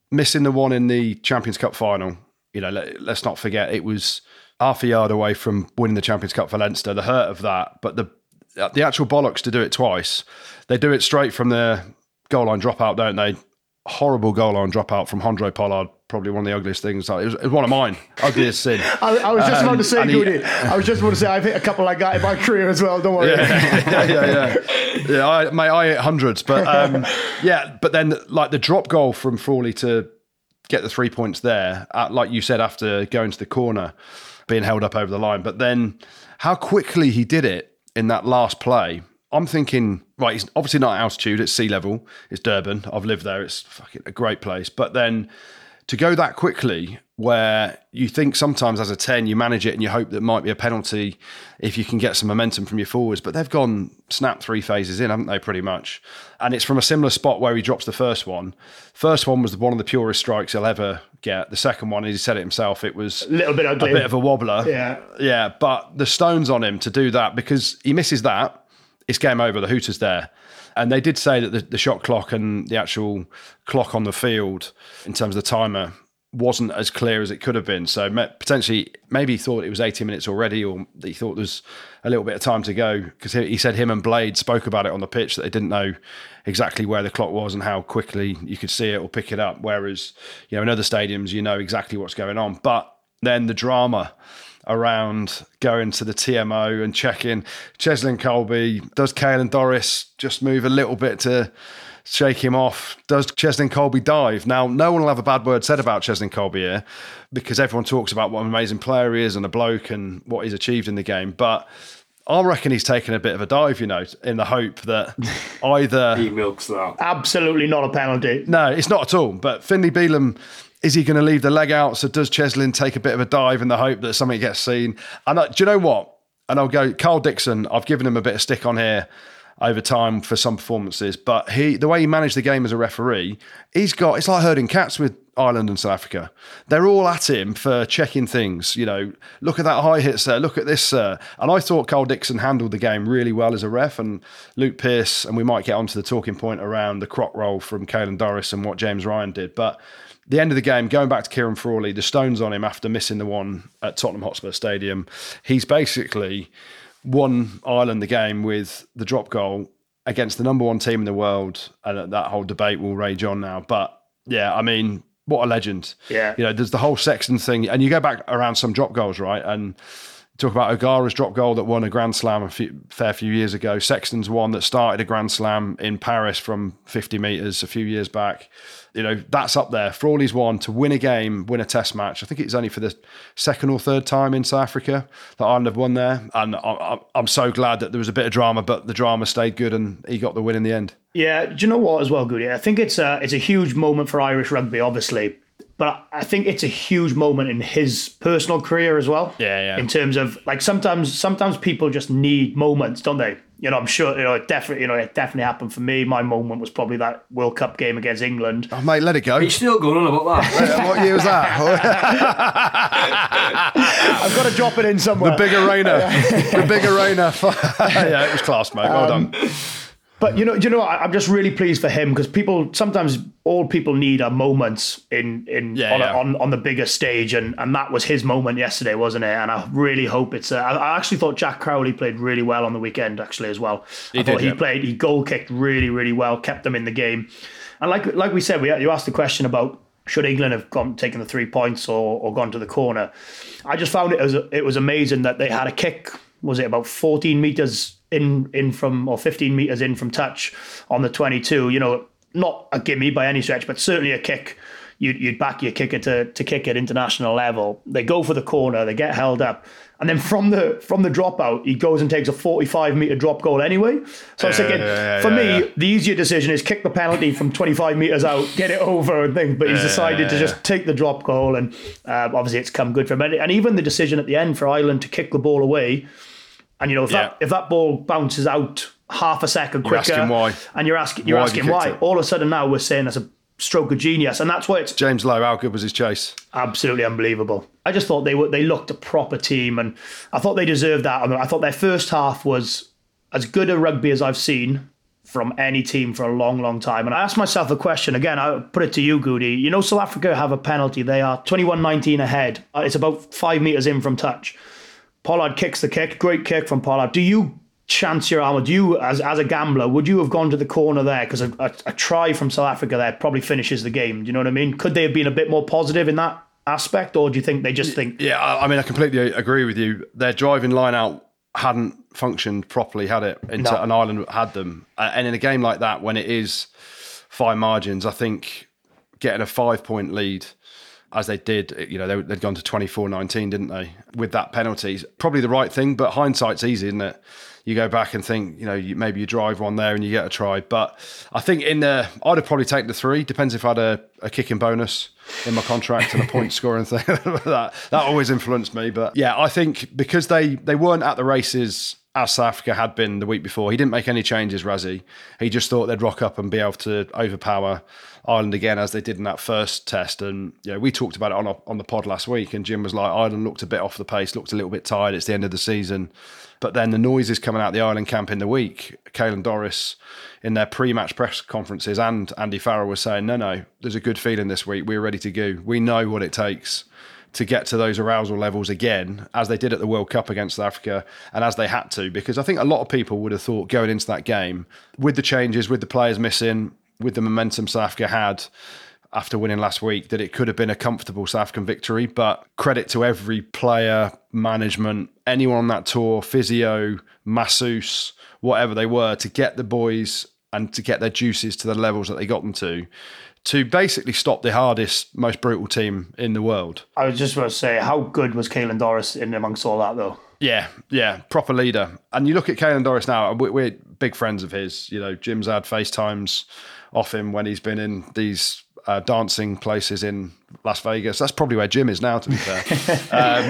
missing the one in the Champions Cup final, you know, let, let's not forget it was half a yard away from winning the Champions Cup for Leinster, the hurt of that, but the the actual bollocks to do it twice. They do it straight from the goal line dropout, don't they? Horrible goal line dropout from Handré Pollard, probably one of the ugliest things. It was, it was one of mine, ugliest sin. I, I was just um, about to say, he, Goody, I was just about to say, I've hit a couple like that in my career as well, don't worry. Yeah, yeah, yeah. Yeah, yeah I, mate, I hit hundreds. But um, yeah, but then like the drop goal from Frawley to get the three points there, at, like you said, after going to the corner, being held up over the line. But then how quickly he did it in that last play, I'm thinking, right, he's obviously not at altitude, it's sea level, it's Durban, I've lived there, it's fucking a great place. But then to go that quickly, where you think sometimes as a ten, you manage it and you hope that might be a penalty if you can get some momentum from your forwards, but they've gone snap three phases in, haven't they, pretty much? And it's from a similar spot where he drops the first one. First one was one of the purest strikes he'll ever get. The second one, he said it himself, it was a little bit ugly. A bit of a wobbler. Yeah. Yeah, but the stones on him to do that, because he misses that, it's game over, the hooter's there. And they did say that the, the shot clock and the actual clock on the field, in terms of the timer, wasn't as clear as it could have been. So potentially, maybe he thought it was eighty minutes already, or he thought there was a little bit of time to go, because he said him and Blade spoke about it on the pitch, that they didn't know exactly where the clock was and how quickly you could see it or pick it up. Whereas, you know, in other stadiums, you know exactly what's going on. But then the drama around going to the T M O and checking Cheslin Colby, does Caelan Doris just move a little bit to shake him off? Does Cheslin Colby dive? Now, no one will have a bad word said about Cheslin Colby here, because everyone talks about what an amazing player he is and a bloke and what he's achieved in the game. But I reckon he's taken a bit of a dive, you know, in the hope that either... he milks that. Absolutely not a penalty. No, it's not at all. But Finlay Bealham, is he going to leave the leg out? So does Cheslin take a bit of a dive in the hope that something gets seen? And I, do you know what? And I'll go, Carl Dixon, I've given him a bit of stick on here over time for some performances, but he, the way he managed the game as a referee, he's got, it's like herding cats with Ireland and South Africa. They're all at him for checking things, you know, look at that high hit, sir, look at this, sir. And I thought Carl Dixon handled the game really well as a ref, and Luke Pearce, and we might get onto the talking point around the croc roll from Caelan Doris and what James Ryan did. But the end of the game, going back to Kieran Frawley, the stones on him after missing the one at Tottenham Hotspur Stadium, he's basically won Ireland the game with the drop goal against the number one team in the world, and that whole debate will rage on now. But yeah, I mean, what a legend. Yeah. You know, there's the whole Sexton thing, and you go back around some drop goals, right? And talk about O'Gara's drop goal that won a Grand Slam a few, fair few years ago. Sexton's one that started a Grand Slam in Paris from fifty metres a few years back. You know, that's up there. Frawley's one to win a game, win a test match. I think it's only for the second or third time in South Africa that Ireland have won there. And I'm, I'm so glad that there was a bit of drama, but the drama stayed good and he got the win in the end. Yeah, do you know what as well, Goody? I think it's a, it's a huge moment for Irish rugby, obviously. But I think it's a huge moment in his personal career as well. Yeah, yeah. In terms of, like, sometimes sometimes people just need moments, don't they? You know, I'm sure, you know, it definitely, you know, it definitely happened for me. My moment was probably that World Cup game against England. Oh, mate, let it go. He's still going on about that. What year was that? I've got to drop it in somewhere. The big arena. The big arena. Yeah, it was class, mate. Well um, done. But, you know, you know, I'm just really pleased for him, because people, sometimes all people need are moments in, in yeah, on, yeah. on on the bigger stage. And, and that was his moment yesterday, wasn't it? And I really hope it's... Uh, I, I actually thought Jack Crowley played really well on the weekend, actually, as well. He I thought did, he yeah. played, he goal kicked really, really well, kept them in the game. And like like we said, we you asked the question about should England have gone taken the three points or, or gone to the corner. I just found it was it was amazing that they had a kick, was it about fourteen metres in in from, or fifteen metres in from touch on the twenty-two, you know, not a gimme by any stretch, but certainly a kick. You'd, you'd back your kicker to, to kick at international level. They go for the corner, they get held up. And then from the from the dropout, he goes and takes a forty-five metre drop goal anyway. So I was Yeah, thinking, yeah, yeah, for yeah, me, yeah. the easier decision is kick the penalty from twenty-five metres out, get it over and things. But he's decided yeah, to yeah. just take the drop goal, and uh, obviously it's come good for him. And and even the decision at the end for Ireland to kick the ball away, and you know, if Yeah. that if that ball bounces out half a second You're quicker, asking why. and you're asking you're Why have you asking kicked why, it? all of a sudden now we're saying that's a stroke of genius, and that's why it's James Lowe, how good was his chase? absolutely unbelievable. I just thought they were they looked a proper team, and I thought they deserved that. I mean, I thought their first half was as good a rugby as I've seen from any team for a long, long time. And I asked myself a question, again, I put it to you, Goody. You know, South Africa have a penalty. They are twenty-one nineteen ahead. It's about five metres in from touch. Pollard kicks the kick. Great kick from Pollard. Do you chance your arm? Do you, as, as a gambler, would you have gone to the corner there? Because a, a, a try from South Africa there probably finishes the game. Do you know what I mean? Could they have been a bit more positive in that aspect? Or do you think they just think... Yeah, I mean, I completely agree with you. Their driving line out hadn't functioned properly, had it, into No. an Ireland had them. And in a game like that, when it is fine margins, I think getting a five-point lead, as they did, you know, they, they'd gone to twenty-four nineteen, didn't they? With that penalty, probably the right thing, but hindsight's easy, isn't it? You go back and think, you know, you, maybe you drive one there and you get a try. But I think in the, I'd have probably taken the three. Depends if I had a, a kicking bonus in my contract and a point scoring thing. that that always influenced me. But yeah, I think because they, they weren't at the races as South Africa had been the week before, he didn't make any changes, Razzie. He just thought they'd rock up and be able to overpower Ireland again as they did in that first test. And you know, we talked about it on on the pod last week, and Jim was like, Ireland looked a bit off the pace, looked a little bit tired. It's the end of the season. But then the noises coming out of the Ireland camp in the week, Caelan Doris in their pre-match press conferences and Andy Farrell was saying, no, no, there's a good feeling this week. We're ready to go. We know what it takes to get to those arousal levels again, as they did at the World Cup against South Africa, and as they had to, because I think a lot of people would have thought going into that game, with the changes, with the players missing, with the momentum South Africa had after winning last week, that it could have been a comfortable South African victory. But credit to every player, management, anyone on that tour, physio, masseuse, whatever they were, to get the boys and to get their juices to the levels that they got them to, to basically stop the hardest, most brutal team in the world. I was just going to say, how good was Caelan Doris in amongst all that, though? Yeah, yeah, proper leader. And you look at Caelan Doris now, we're big friends of his. You know, Jim's had FaceTimes off him when he's been in these uh, dancing places in Las Vegas. That's probably where Jim is now, to be fair. um,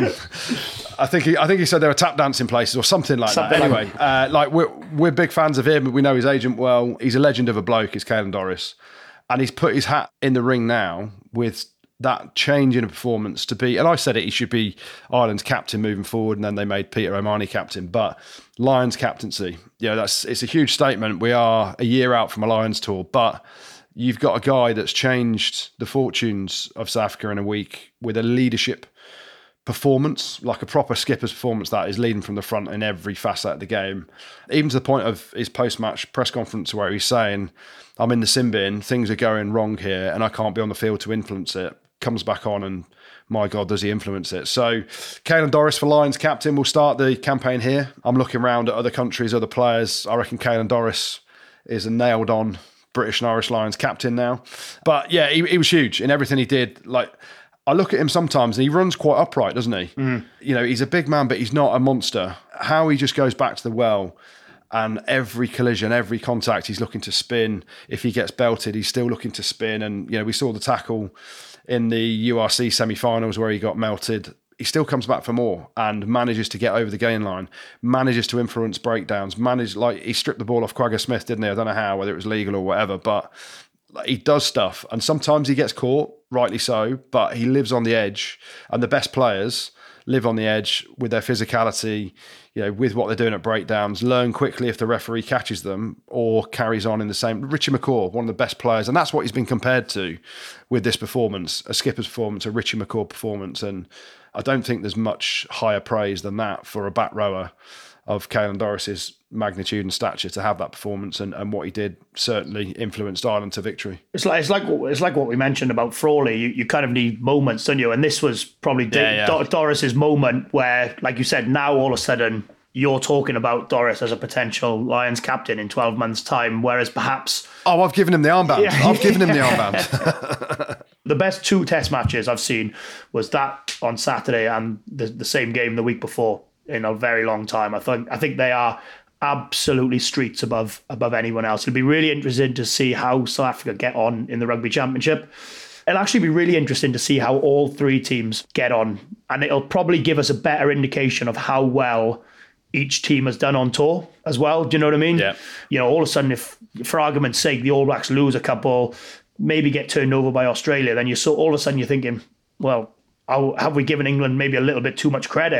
I think he, I think he said there were tap dancing places or something like something that. Anyway, like, uh, like we're we're big fans of him. We know his agent well. He's a legend of a bloke. Is Caelan Doris, and he's put his hat in the ring now with that change in a performance to be, and I said it, he should be Ireland's captain moving forward, and then they made Peter O'Mahony captain, but Lions captaincy, you know, that's, it's a huge statement. We are a year out from a Lions tour, but you've got a guy that's changed the fortunes of South Africa in a week with a leadership performance, like a proper skipper's performance that is leading from the front in every facet of the game, even to the point of his post-match press conference where he's saying, I'm in the sin bin, things are going wrong here and I can't be on the field to influence it. Comes back on and my God, does he influence it. So Caelan Doris for Lions captain will start the campaign here. I'm looking around at other countries, other players. I reckon Caelan Doris is a nailed on British and Irish Lions captain now. But yeah, he, he was huge in everything he did. Like, I look at him sometimes and he runs quite upright, doesn't he? Mm. You know, he's a big man, but he's not a monster. How he just goes back to the well, and every collision, every contact, he's looking to spin. If he gets belted, he's still looking to spin. And, you know, we saw the tackle in the U R C semi-finals where he got melted. He still comes back for more and manages to get over the gain line, manages to influence breakdowns, manage, like he stripped the ball off Quagga Smith, didn't he? I don't know how, whether it was legal or whatever, but he does stuff. And sometimes he gets caught, rightly so, but he lives on the edge. And the best players live on the edge with their physicality, you know, with what they're doing at breakdowns, learn quickly if the referee catches them or carries on in the same. Richie McCaw, one of the best players, and that's what he's been compared to with this performance, a skipper's performance, a Richie McCaw performance. And I don't think there's much higher praise than that for a back rower of Caelan Doris's magnitude and stature to have that performance, and, and what he did certainly influenced Ireland to victory. It's like it's like it's like what we mentioned about Frawley. You, you kind of need moments, don't you? And this was probably yeah, D- yeah. D- Doris's moment where, like you said, now all of a sudden you're talking about Doris as a potential Lions captain in twelve months' time, whereas perhaps... Oh, I've given him the armband. Yeah. I've given him the armband. The best two test matches I've seen was that on Saturday and the, the same game the week before in a very long time. I think I think they are absolutely streets above above anyone else. It'll be really interesting to see how South Africa get on in the Rugby Championship. It'll actually be really interesting to see how all three teams get on, and it'll probably give us a better indication of how well each team has done on tour as well. Do you know what I mean? Yeah. You know, all of a sudden, if for argument's sake the All Blacks lose a couple, maybe get turned over by Australia, then you so all of a sudden you're thinking, well, have we given England maybe a little bit too much credit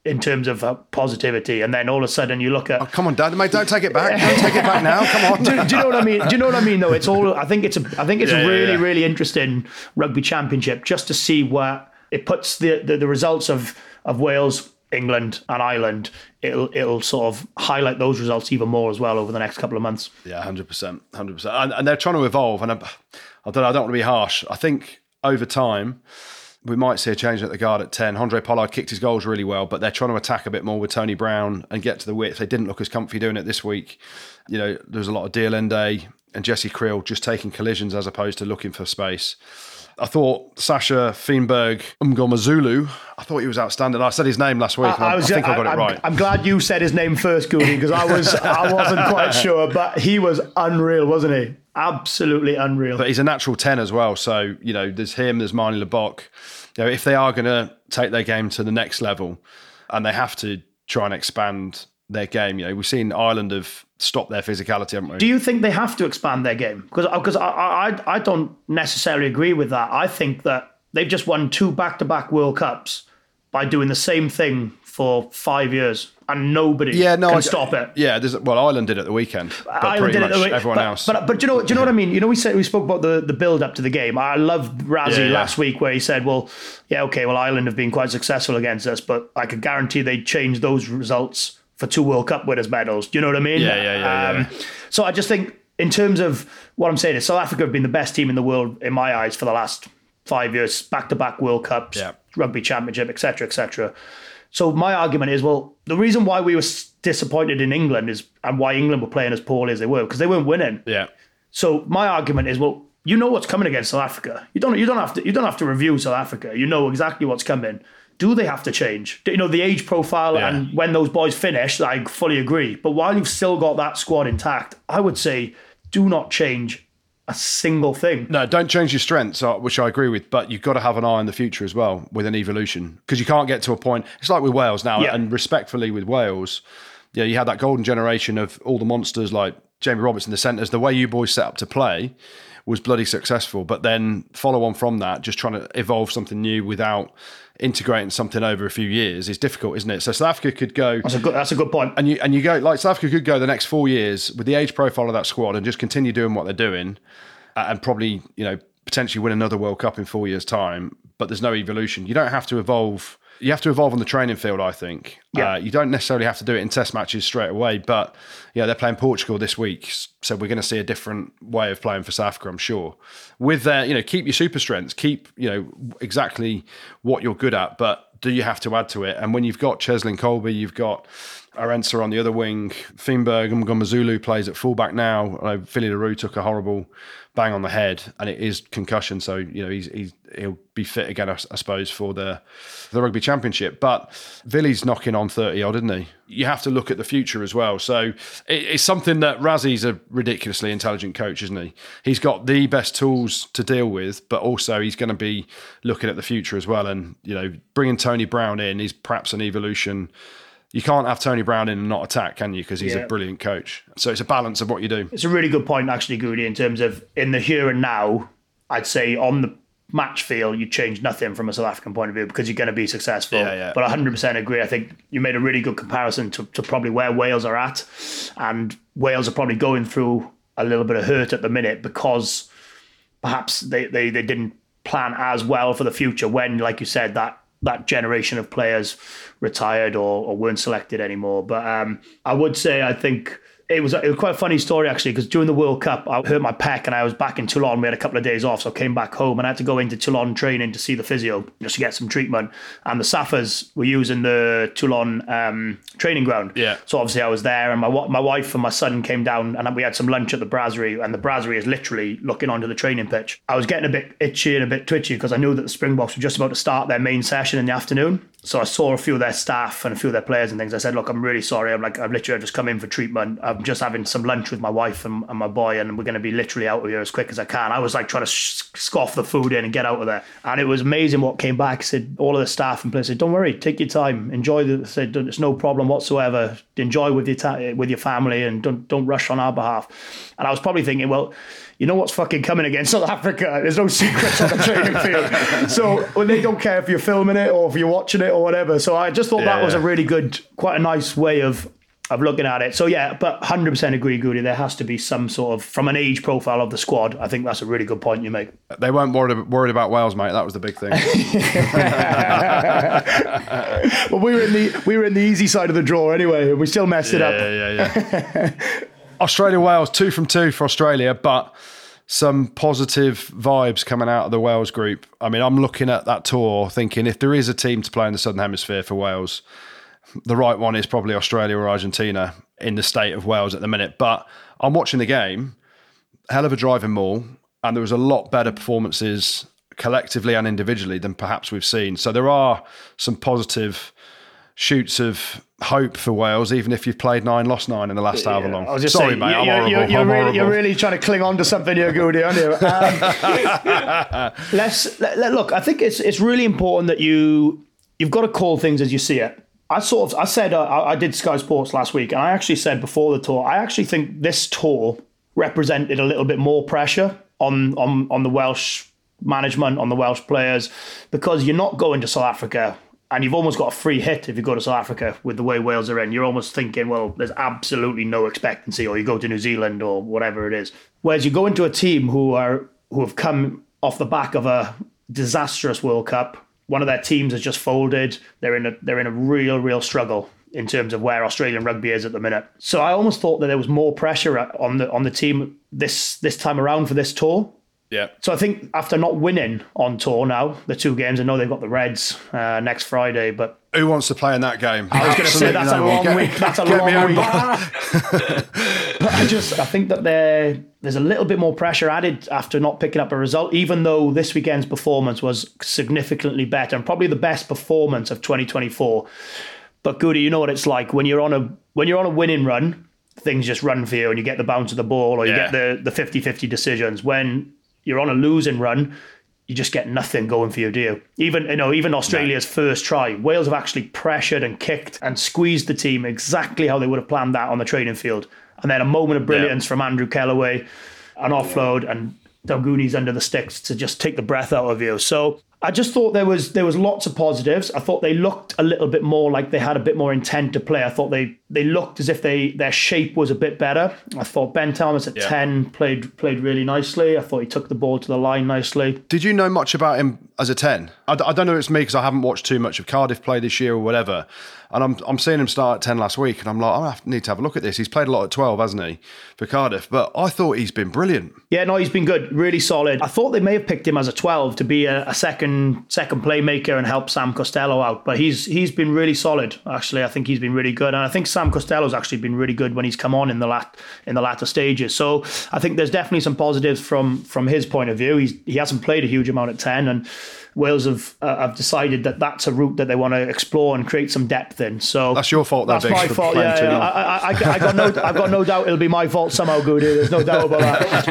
in terms of uh, positivity, and then all of a sudden you look at oh, come on, Dad, mate, don't take it back. Don't take it back now. Come on. do, do you know what I mean? Do you know what I mean? Though it's all. I think it's a. I think it's yeah, a really, yeah, yeah. really interesting rugby championship just to see where it puts the the, the results of of Wales, England, and Ireland. It'll it'll sort of highlight those results even more as well over the next couple of months. Yeah, one hundred percent, one hundred percent, and, and they're trying to evolve. And I, I don't. I don't want to be harsh. I think over time, we might see a change at the guard at ten. Andre Pollard kicked his goals really well, but they're trying to attack a bit more with Tony Brown and get to the width. They didn't look as comfy doing it this week. You know, there was a lot of Diolende and Jesse Creel just taking collisions as opposed to looking for space. I thought Sasha Feinberg Mngomezulu, I thought he was outstanding. I said his name last week. I, I, was, I think I, I got it I'm, right. I'm glad you said his name first, Goody, because I was I wasn't quite sure, but he was unreal, wasn't he? Absolutely unreal. But he's a natural ten as well. So, you know, there's him, there's Marnie Lebock. You know, if they are going to take their game to the next level, and they have to try and expand their game, you know, we've seen Ireland have stopped their physicality, haven't we? Do you think they have to expand their game? Because because I, I I don't necessarily agree with that. I think that they've just won two back-to-back World Cups by doing the same thing for five years, and nobody yeah, no, can I, stop it. Yeah, there's, well, Ireland did it at the weekend, but Ireland pretty did much it the, everyone but, else. But, but do you know? Do you know what I mean? You know, we said we spoke about the, the build up to the game. I loved Razzie yeah, yeah. last week where he said, "Well, yeah, okay, well, Ireland have been quite successful against us, but I could guarantee they'd change those results for two World Cup winners' medals." Do you know what I mean? Yeah, yeah, yeah, um, yeah. So I just think, in terms of what I'm saying, is South Africa have been the best team in the world in my eyes for the last five years, back to back World Cups, yeah. rugby championship, et cetera, et cetera. So my argument is, well, the reason why we were disappointed in England is, and why England were playing as poorly as they were, because they weren't winning. Yeah. So my argument is, well, you know what's coming against South Africa. You don't. You don't have to. You don't have to review South Africa. You know exactly what's coming. Do they have to change? You know, the age profile yeah. and when those boys finish, I fully agree. But while you've still got that squad intact, I would say, do not change a single thing. No, don't change your strengths, which I agree with, but you've got to have an eye on the future as well with an evolution, because you can't get to a point. It's like with Wales now, yeah. and respectfully with Wales, yeah, you had that golden generation of all the monsters like Jamie Roberts in the centres. The way you boys set up to play was bloody successful, but then follow on from that, just trying to evolve something new without integrating something over a few years is difficult, isn't it? So South Africa could go. That's a good. That's a good point. And you and you go like South Africa could go the next four years with the age profile of that squad and just continue doing what they're doing, uh, and probably you know potentially win another World Cup in four years' time. But there's no evolution. You don't have to evolve. You have to evolve on the training field, I think. Yeah. Uh, you don't necessarily have to do it in test matches straight away, but yeah, they're playing Portugal this week, so we're going to see a different way of playing for South Africa, I'm sure. With their, you know, keep your super strengths, keep you know exactly what you're good at, but do you have to add to it? And when you've got Cheslin Colby, you've got Arensa on the other wing, Feinberg and Mngomezulu plays at fullback now. I know Philly LaRue took a horrible bang on the head, and it is concussion, so you know he's, he's he'll be fit again, I, I suppose, for the the rugby championship. But Villy's knocking on thirty odd, isn't he? You have to look at the future as well. So it, it's something that Razzie's a ridiculously intelligent coach, isn't he? He's got the best tools to deal with, but also he's going to be looking at the future as well. And you know, bringing Tony Brown in is perhaps an evolution. You can't have Tony Brown in and not attack, can you? Because he's yeah. a brilliant coach. So it's a balance of what you do. It's a really good point, actually, Goody, in terms of in the here and now, I'd say on the match field, you change nothing from a South African point of view because you're going to be successful. Yeah, yeah. But I one hundred percent agree. I think you made a really good comparison to, to probably where Wales are at. And Wales are probably going through a little bit of hurt at the minute because perhaps they, they, they didn't plan as well for the future when, like you said, that that generation of players retired or, or weren't selected anymore. But um, I would say I think it was, it was quite a funny story, actually, because during the World Cup, I hurt my pec and I was back in Toulon. We had a couple of days off, so I came back home and I had to go into Toulon training to see the physio, just to get some treatment. And the Saffers were using the Toulon um, training ground. Yeah. So obviously I was there, and my my wife and my son came down and we had some lunch at the brasserie, and the brasserie is literally looking onto the training pitch. I was getting a bit itchy and a bit twitchy because I knew that the Springboks were just about to start their main session in the afternoon. So I saw a few of their staff and a few of their players and things. I said, look, I'm really sorry. I'm like, I've literally just come in for treatment. I'm just having some lunch with my wife and, and my boy, and we're going to be literally out of here as quick as I can. I was like trying to sh- scoff the food in and get out of there. And it was amazing what came back. Said all of the staff and players said, don't worry, take your time. Enjoy the, said, it's no problem whatsoever. Enjoy with your, ta- with your family and don't, don't rush on our behalf. And I was probably thinking, well, you know what's fucking coming against South Africa? There's no secrets on the training field. So when they don't care if you're filming it or if you're watching it or whatever. So I just thought Yeah, that was yeah. a really good, quite a nice way of of looking at it. So yeah, but one hundred percent agree, Goody. There has to be some sort of, from an age profile of the squad, I think that's a really good point you make. They weren't worried, worried about Wales, mate. That was the big thing. Well, we were in the we were in the easy side of the draw anyway, and we still messed it up. Yeah, yeah, yeah. Australia, Wales, two from two for Australia, but some positive vibes coming out of the Wales group. I mean, I'm looking at that tour thinking if there is a team to play in the Southern Hemisphere for Wales, the right one is probably Australia or Argentina in the state of Wales at the minute. But I'm watching the game, hell of a driving maul, and there was a lot better performances collectively and individually than perhaps we've seen. So there are some positive shoots of hope for Wales, even if you've played nine, lost nine in the last however long. I was just Sorry, saying, mate, you're, I'm you're, horrible. You're, you're I'm really, horrible. you're really trying to cling on to something here, Goody, aren't you? Um, let's let, let- look. I think it's it's really important that you you've got to call things as you see it. I sort of I said uh, I I did Sky Sports last week, and I actually said before the tour, I actually think this tour represented a little bit more pressure on on on the Welsh management, on the Welsh players, because you're not going to South Africa. And you've almost got a free hit if you go to South Africa with the way Wales are in. You're almost thinking, well, there's absolutely no expectancy, or you go to New Zealand or whatever it is. Whereas you go into a team who are who have come off the back of a disastrous World Cup. One of their teams has just folded. They're in a they're in a real, real struggle in terms of where Australian rugby is at the minute. So I almost thought that there was more pressure on the on the team this this time around for this tour. Yeah. So I think after not winning on tour now, the two games, I know they've got the Reds uh, next Friday, but Who wants to play in that game? I was going to say Absolutely that's a no one. long Get- week. That's a get me long home week. by- But I just, I think that there, there's a little bit more pressure added after not picking up a result, even though this weekend's performance was significantly better and probably the best performance of twenty twenty-four. But Goody, you know what it's like when you're on a when you're on a winning run, things just run for you, and you get the bounce of the ball, or you Yeah. get the the fifty-fifty decisions. When you're on a losing run, you just get nothing going for you, do you? Even you know, even Australia's first try, Wales have actually pressured and kicked and squeezed the team exactly how they would have planned that on the training field. And then a moment of brilliance Yeah. from Andrew Kellaway, an offload, and Dalgouni's under the sticks to just take the breath out of you. So I just thought there was there was lots of positives. I thought they looked a little bit more like they had a bit more intent to play. I thought they they looked as if they their shape was a bit better. I thought Ben Thomas at Yeah. ten played played really nicely. I thought he took the ball to the line nicely. Did you know much about him as a ten? I, d- I don't know if it's me because I haven't watched too much of Cardiff play this year or whatever. And I'm I'm seeing him start at ten last week, and I'm like, I have- need to have a look at this. He's played a lot at twelve, hasn't he, for Cardiff? But I thought he's been brilliant. Yeah, no, he's been good, really solid. I thought they may have picked him as a twelve to be a, a second second playmaker and help Sam Costello out, but he's he's been really solid. Actually, I think he's been really good, and I think Sam Costello's actually been really good when he's come on in the lat in the latter stages. So I think there's definitely some positives from from his point of view. He's he hasn't played a huge amount at ten, and Wales have uh, have decided that that's a route that they want to explore and create some depth in. So That's your fault, though, That's Biggs, my for fault. playing Yeah, too yeah. long. I, I, I, I got no, I've got no doubt it'll be my fault somehow, Goody. There's no doubt about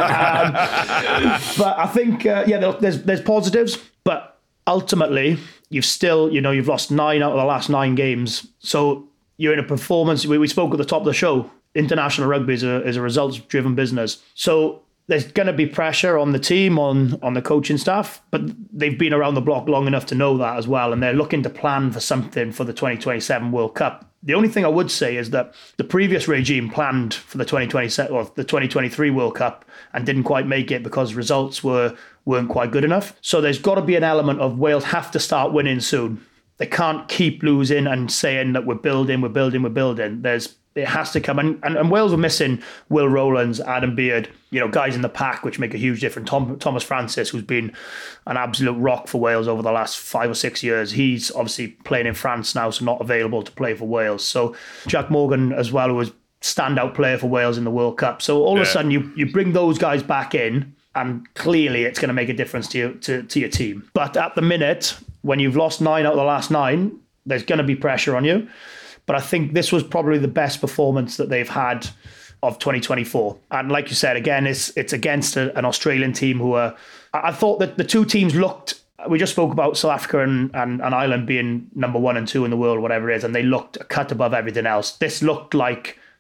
that. Um, but I think, uh, yeah, look, there's there's positives, but ultimately, you've still, you know, you've lost nine out of the last nine games. So you're in a performance. We, we spoke at the top of the show. International rugby is a is a results-driven business. So there's going to be pressure on the team, on on the coaching staff, but they've been around the block long enough to know that as well, and they're looking to plan for something for the twenty twenty-seven World Cup. The only thing I would say is that the previous regime planned for the twenty twenty-seven or the twenty twenty-three World Cup and didn't quite make it because results were weren't quite good enough. So there's got to be an element of Wales have to start winning soon. They can't keep losing and saying that we're building, we're building, we're building. There's It has to come. And, and, and Wales were missing Will Rowlands, Adam Beard, you know, guys in the pack, which make a huge difference. Tom, Thomas Francis, who's been an absolute rock for Wales over the last five or six years. He's obviously playing in France now, so not available to play for Wales. So Jack Morgan as well, who was standout player for Wales in the World Cup. So all of a sudden you, you bring those guys back in, and clearly it's going to make a difference to, you, to, to your team. But at the minute, when you've lost nine out of the last nine, there's going to be pressure on you. But I think this was probably the best performance that they've had of twenty twenty-four. And like you said, again, it's it's against a, an Australian team who are... I I thought that the two teams looked... We just spoke about South Africa and, and, and Ireland being number one and two in the world, whatever it is, and they looked a cut above everything else. This looked like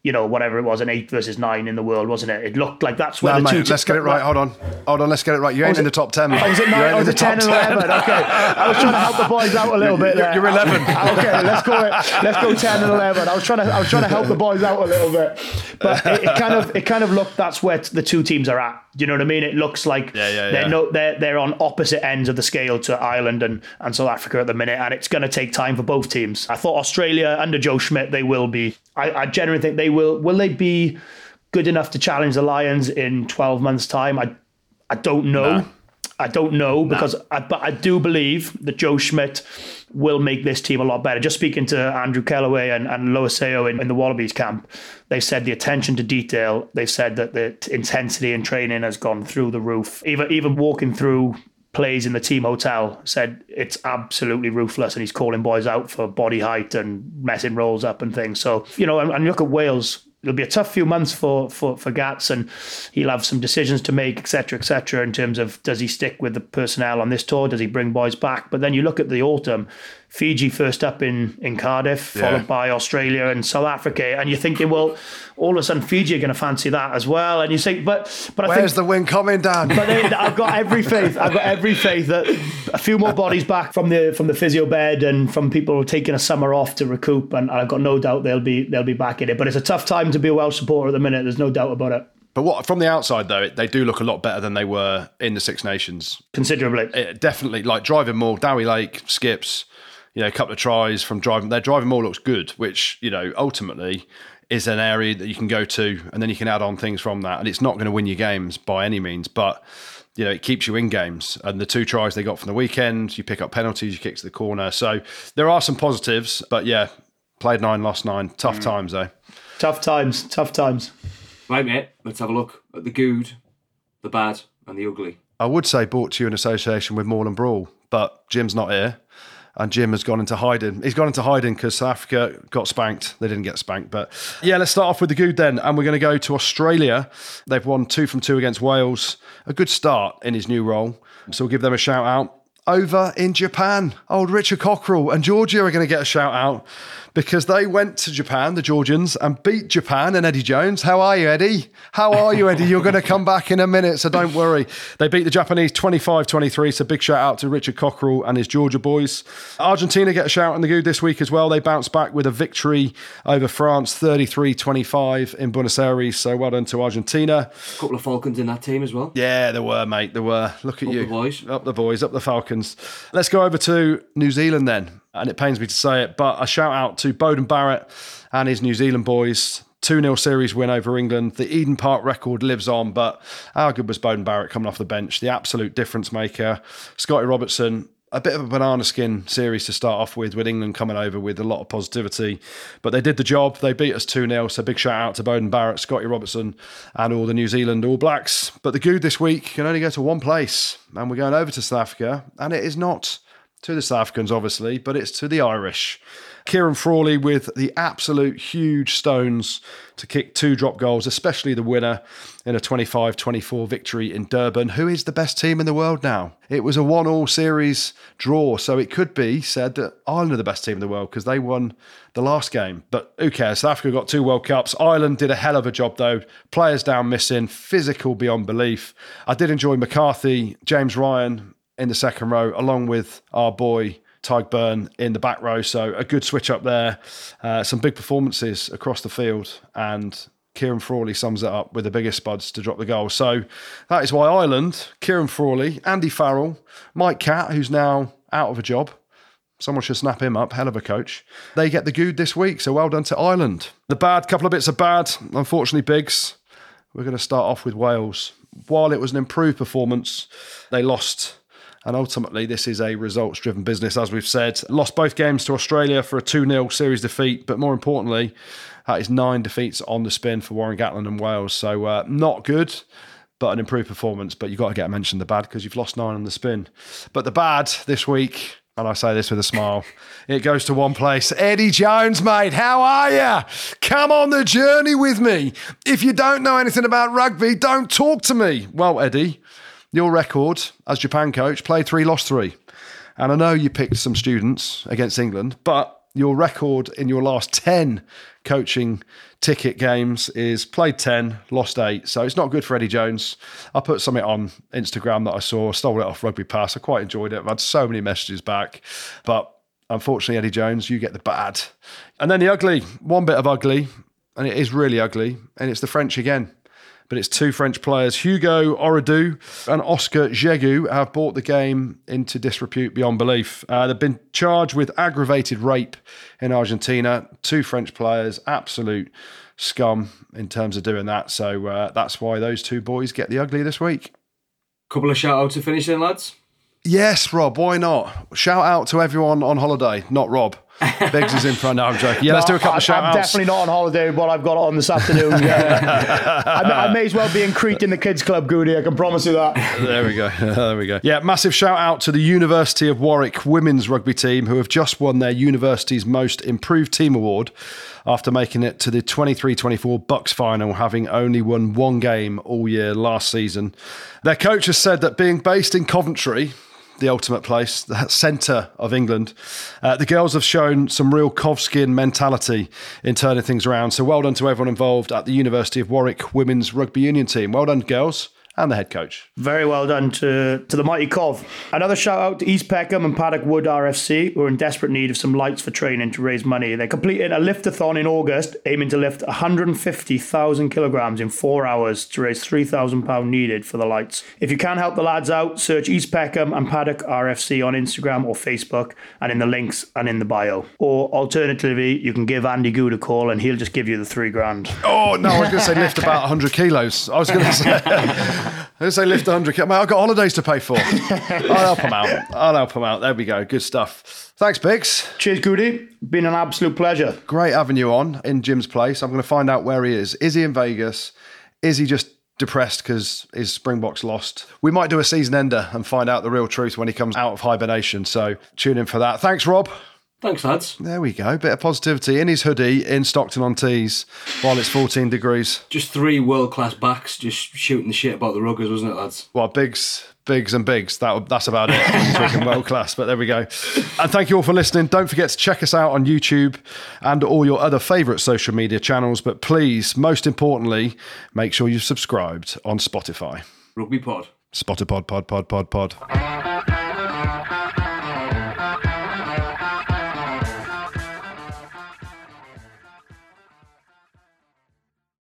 you know, whatever it was, an eight versus nine in the world, wasn't it? It looked like that's where no, the mate, two... let's teams, get it right. Hold on. Hold on, let's get it right. You ain't in the top ten. Oh, was it nine? Oh, was it ten and eleven? Okay. I was trying to help the boys out a little bit there. You're eleven. Okay, let's go let's go ten and eleven. I was trying to I was trying to help the boys out a little bit. But it, it kind of it kind of looked that's where the two teams are at. Do you know what I mean? It looks like yeah, yeah, they're yeah. no they're they're on opposite ends of the scale to Ireland and, and South Africa at the minute, and it's going to take time for both teams. I thought Australia under Joe Schmidt they will be. I, I genuinely think they will. Will they be good enough to challenge the Lions in twelve months' time? I I don't know. No. I don't know because no. I, but I do believe that Joe Schmidt will make this team a lot better. Just speaking to Andrew Kellaway and, and Loiseo in, in the Wallabies camp, they said the attention to detail, they've said that the intensity in training has gone through the roof. Even even walking through plays in the team hotel, said it's absolutely ruthless, and he's calling boys out for body height and messing rolls up and things. So, you know, and, and look at Wales. It'll be a tough few months for, for, for Gats, and he'll have some decisions to make, et cetera, et cetera, in terms of does he stick with the personnel on this tour? Does he bring boys back? But then you look at the autumn, Fiji first up in, in Cardiff, yeah. followed by Australia and South Africa. And you're thinking, well, all of a sudden Fiji are going to fancy that as well. And you think, but but I Where's think, the win coming, Dan? But they, I've got every faith. I've got every faith that a few more bodies back from the from the physio bed and from people taking a summer off to recoup, and I've got no doubt they'll be they'll be back in it. But it's a tough time to be a Welsh supporter at the minute. There's no doubt about it. But what from the outside though, they do look a lot better than they were in the Six Nations. Considerably, it, definitely. Like driving more, Dowie Lake, Skips, you know, a couple of tries from driving. Their driving more looks good, which you know ultimately is an area that you can go to, and then you can add on things from that. And it's not going to win you games by any means, but you know, it keeps you in games. And the two tries they got from the weekend, you pick up penalties, you kick to the corner. So there are some positives, but yeah, played nine, lost nine. Tough mm. times though. Tough times, tough times. Right, mate, let's have a look at the good, the bad, and the ugly. I would say brought to you in association with Maul and Brawl, but Jim's not here. And Jim has gone into hiding. He's gone into hiding because South Africa got spanked. They didn't get spanked. But yeah, let's start off with the good then. And we're going to go to Australia. They've won two from two against Wales. A good start in his new role. So we'll give them a shout out. Over in Japan, old Richard Cockerell and Georgia are going to get a shout out because they went to Japan, the Georgians, and beat Japan and Eddie Jones. How are you, Eddie? How are you, Eddie? You're going to come back in a minute, so don't worry. They beat the Japanese twenty-five twenty-three, so big shout out to Richard Cockerell and his Georgia boys. Argentina get a shout in the good this week as well. They bounced back with a victory over France, thirty-three twenty-five in Buenos Aires, so well done to Argentina. A couple of Falcons in that team as well. Yeah, there were, mate, there were. Look at up you. Up the boys. Up the boys, up the Falcons. Let's go over to New Zealand then. And it pains me to say it, but a shout out to Beauden Barrett and his New Zealand boys. two nil series win over England. The Eden Park record lives on, but how good was Beauden Barrett coming off the bench? The absolute difference maker. Scotty Robertson, a bit of a banana skin series to start off with, with England coming over with a lot of positivity. But they did the job. They beat us two nil, so big shout out to Beauden Barrett, Scotty Robertson, and all the New Zealand All Blacks. But the good this week can only go to one place, and we're going over to South Africa, and it is not to the South Africans, obviously, but it's to the Irish. Kieran Frawley with the absolute huge stones to kick two drop goals, especially the winner in a twenty-five twenty-four victory in Durban. Who is the best team in the world now? It was a one-all series draw, so it could be said that Ireland are the best team in the world because they won the last game. But who cares? South Africa got two World Cups. Ireland did a hell of a job, though. Players down missing, physical beyond belief. I did enjoy McCarthy, James Ryan in the second row, along with our boy Tyg Byrne in the back row. So a good switch up there. Uh, some big performances across the field. And Kieran Frawley sums it up with the biggest spuds to drop the goal. So that is why Ireland, Kieran Frawley, Andy Farrell, Mike Catt, who's now out of a job. Someone should snap him up. Hell of a coach. They get the good this week. So well done to Ireland. The bad, couple of bits of bad. Unfortunately, Biggs. We're going to start off with Wales. While it was an improved performance, they lost. And ultimately, this is a results-driven business, as we've said. Lost both games to Australia for a two nil series defeat, but more importantly, that is nine defeats on the spin for Warren Gatland and Wales. So uh, not good, but an improved performance. But you've got to get mentioned the bad because you've lost nine on the spin. But the bad this week, and I say this with a smile, it goes to one place. Eddie Jones, mate, how are you? Come on the journey with me. If you don't know anything about rugby, don't talk to me. Well, Eddie, your record as Japan coach, played three, lost three. And I know you picked some students against England, but your record in your last ten coaching ticket games is played ten, lost eight. So it's not good for Eddie Jones. I put something on Instagram that I saw, stole it off Rugby Pass. I quite enjoyed it. I've had so many messages back. But unfortunately, Eddie Jones, you get the bad. And then the ugly, one bit of ugly, and it is really ugly, and it's the French again. But it's two French players, Hugo Oradou and Oscar Jegu, have brought the game into disrepute beyond belief. Uh, they've been charged with aggravated rape in Argentina. Two French players, absolute scum in terms of doing that. So uh, that's why those two boys get the ugly this week. Couple of shout-outs to finish then, lads. Yes, Rob, why not? Shout out to everyone on holiday, not Rob. Biggs is in front. No, I'm joking. Yeah, no, let's do a couple I, of shout outs. I'm definitely not on holiday, but I've got it on this afternoon. Yeah. I, I may as well be in Crete in the kids' club, Goody. I can promise you that. There we go. There we go. Yeah, massive shout out to the University of Warwick women's rugby team, who have just won their university's Most Improved Team Award after making it to the twenty-three twenty-four Bucks final, having only won one game all year last season. Their coach has said that being based in Coventry, the ultimate place, the centre of England, Uh, the girls have shown some real Kovskin mentality in turning things around. So well done to everyone involved at the University of Warwick Women's Rugby Union team. Well done, girls. And the head coach. Very well done to, to the mighty Cov. Another shout out to East Peckham and Paddock Wood R F C, who are in desperate need of some lights for training to raise money. They completed a liftathon in August, aiming to lift one hundred fifty thousand kilograms in four hours to raise three thousand pounds needed for the lights. If you can help the lads out, search East Peckham and Paddock R F C on Instagram or Facebook, and in the links and in the bio. Or alternatively, you can give Andy Good a call and he'll just give you the three grand. Oh, no, I was going to say lift about one hundred kilos. I was going to say... I was going to say lift one hundred kilos. Mate, I've got holidays to pay for. I'll help them out. I'll help them out. There we go. Good stuff. Thanks, Biggs. Cheers, Goody. Been an absolute pleasure. Great having you on in Jim's place. I'm going to find out where he is. Is he in Vegas? Is he just depressed because his Springboks lost? We might do a season ender and find out the real truth when he comes out of hibernation. So tune in for that. Thanks, Rob. Thanks, lads. There we go. Bit of positivity in his hoodie in Stockton-on-Tees while it's fourteen degrees. Just three world-class backs just shooting the shit about the Ruggers, wasn't it, lads? Well, Biggs, Biggs and Biggs. That, that's about it. I'm talking world-class, but there we go. And thank you all for listening. Don't forget to check us out on YouTube and all your other favourite social media channels. But please, most importantly, make sure you've subscribed on Spotify. Rugby Pod. Spotify, pod, pod, pod, pod, pod.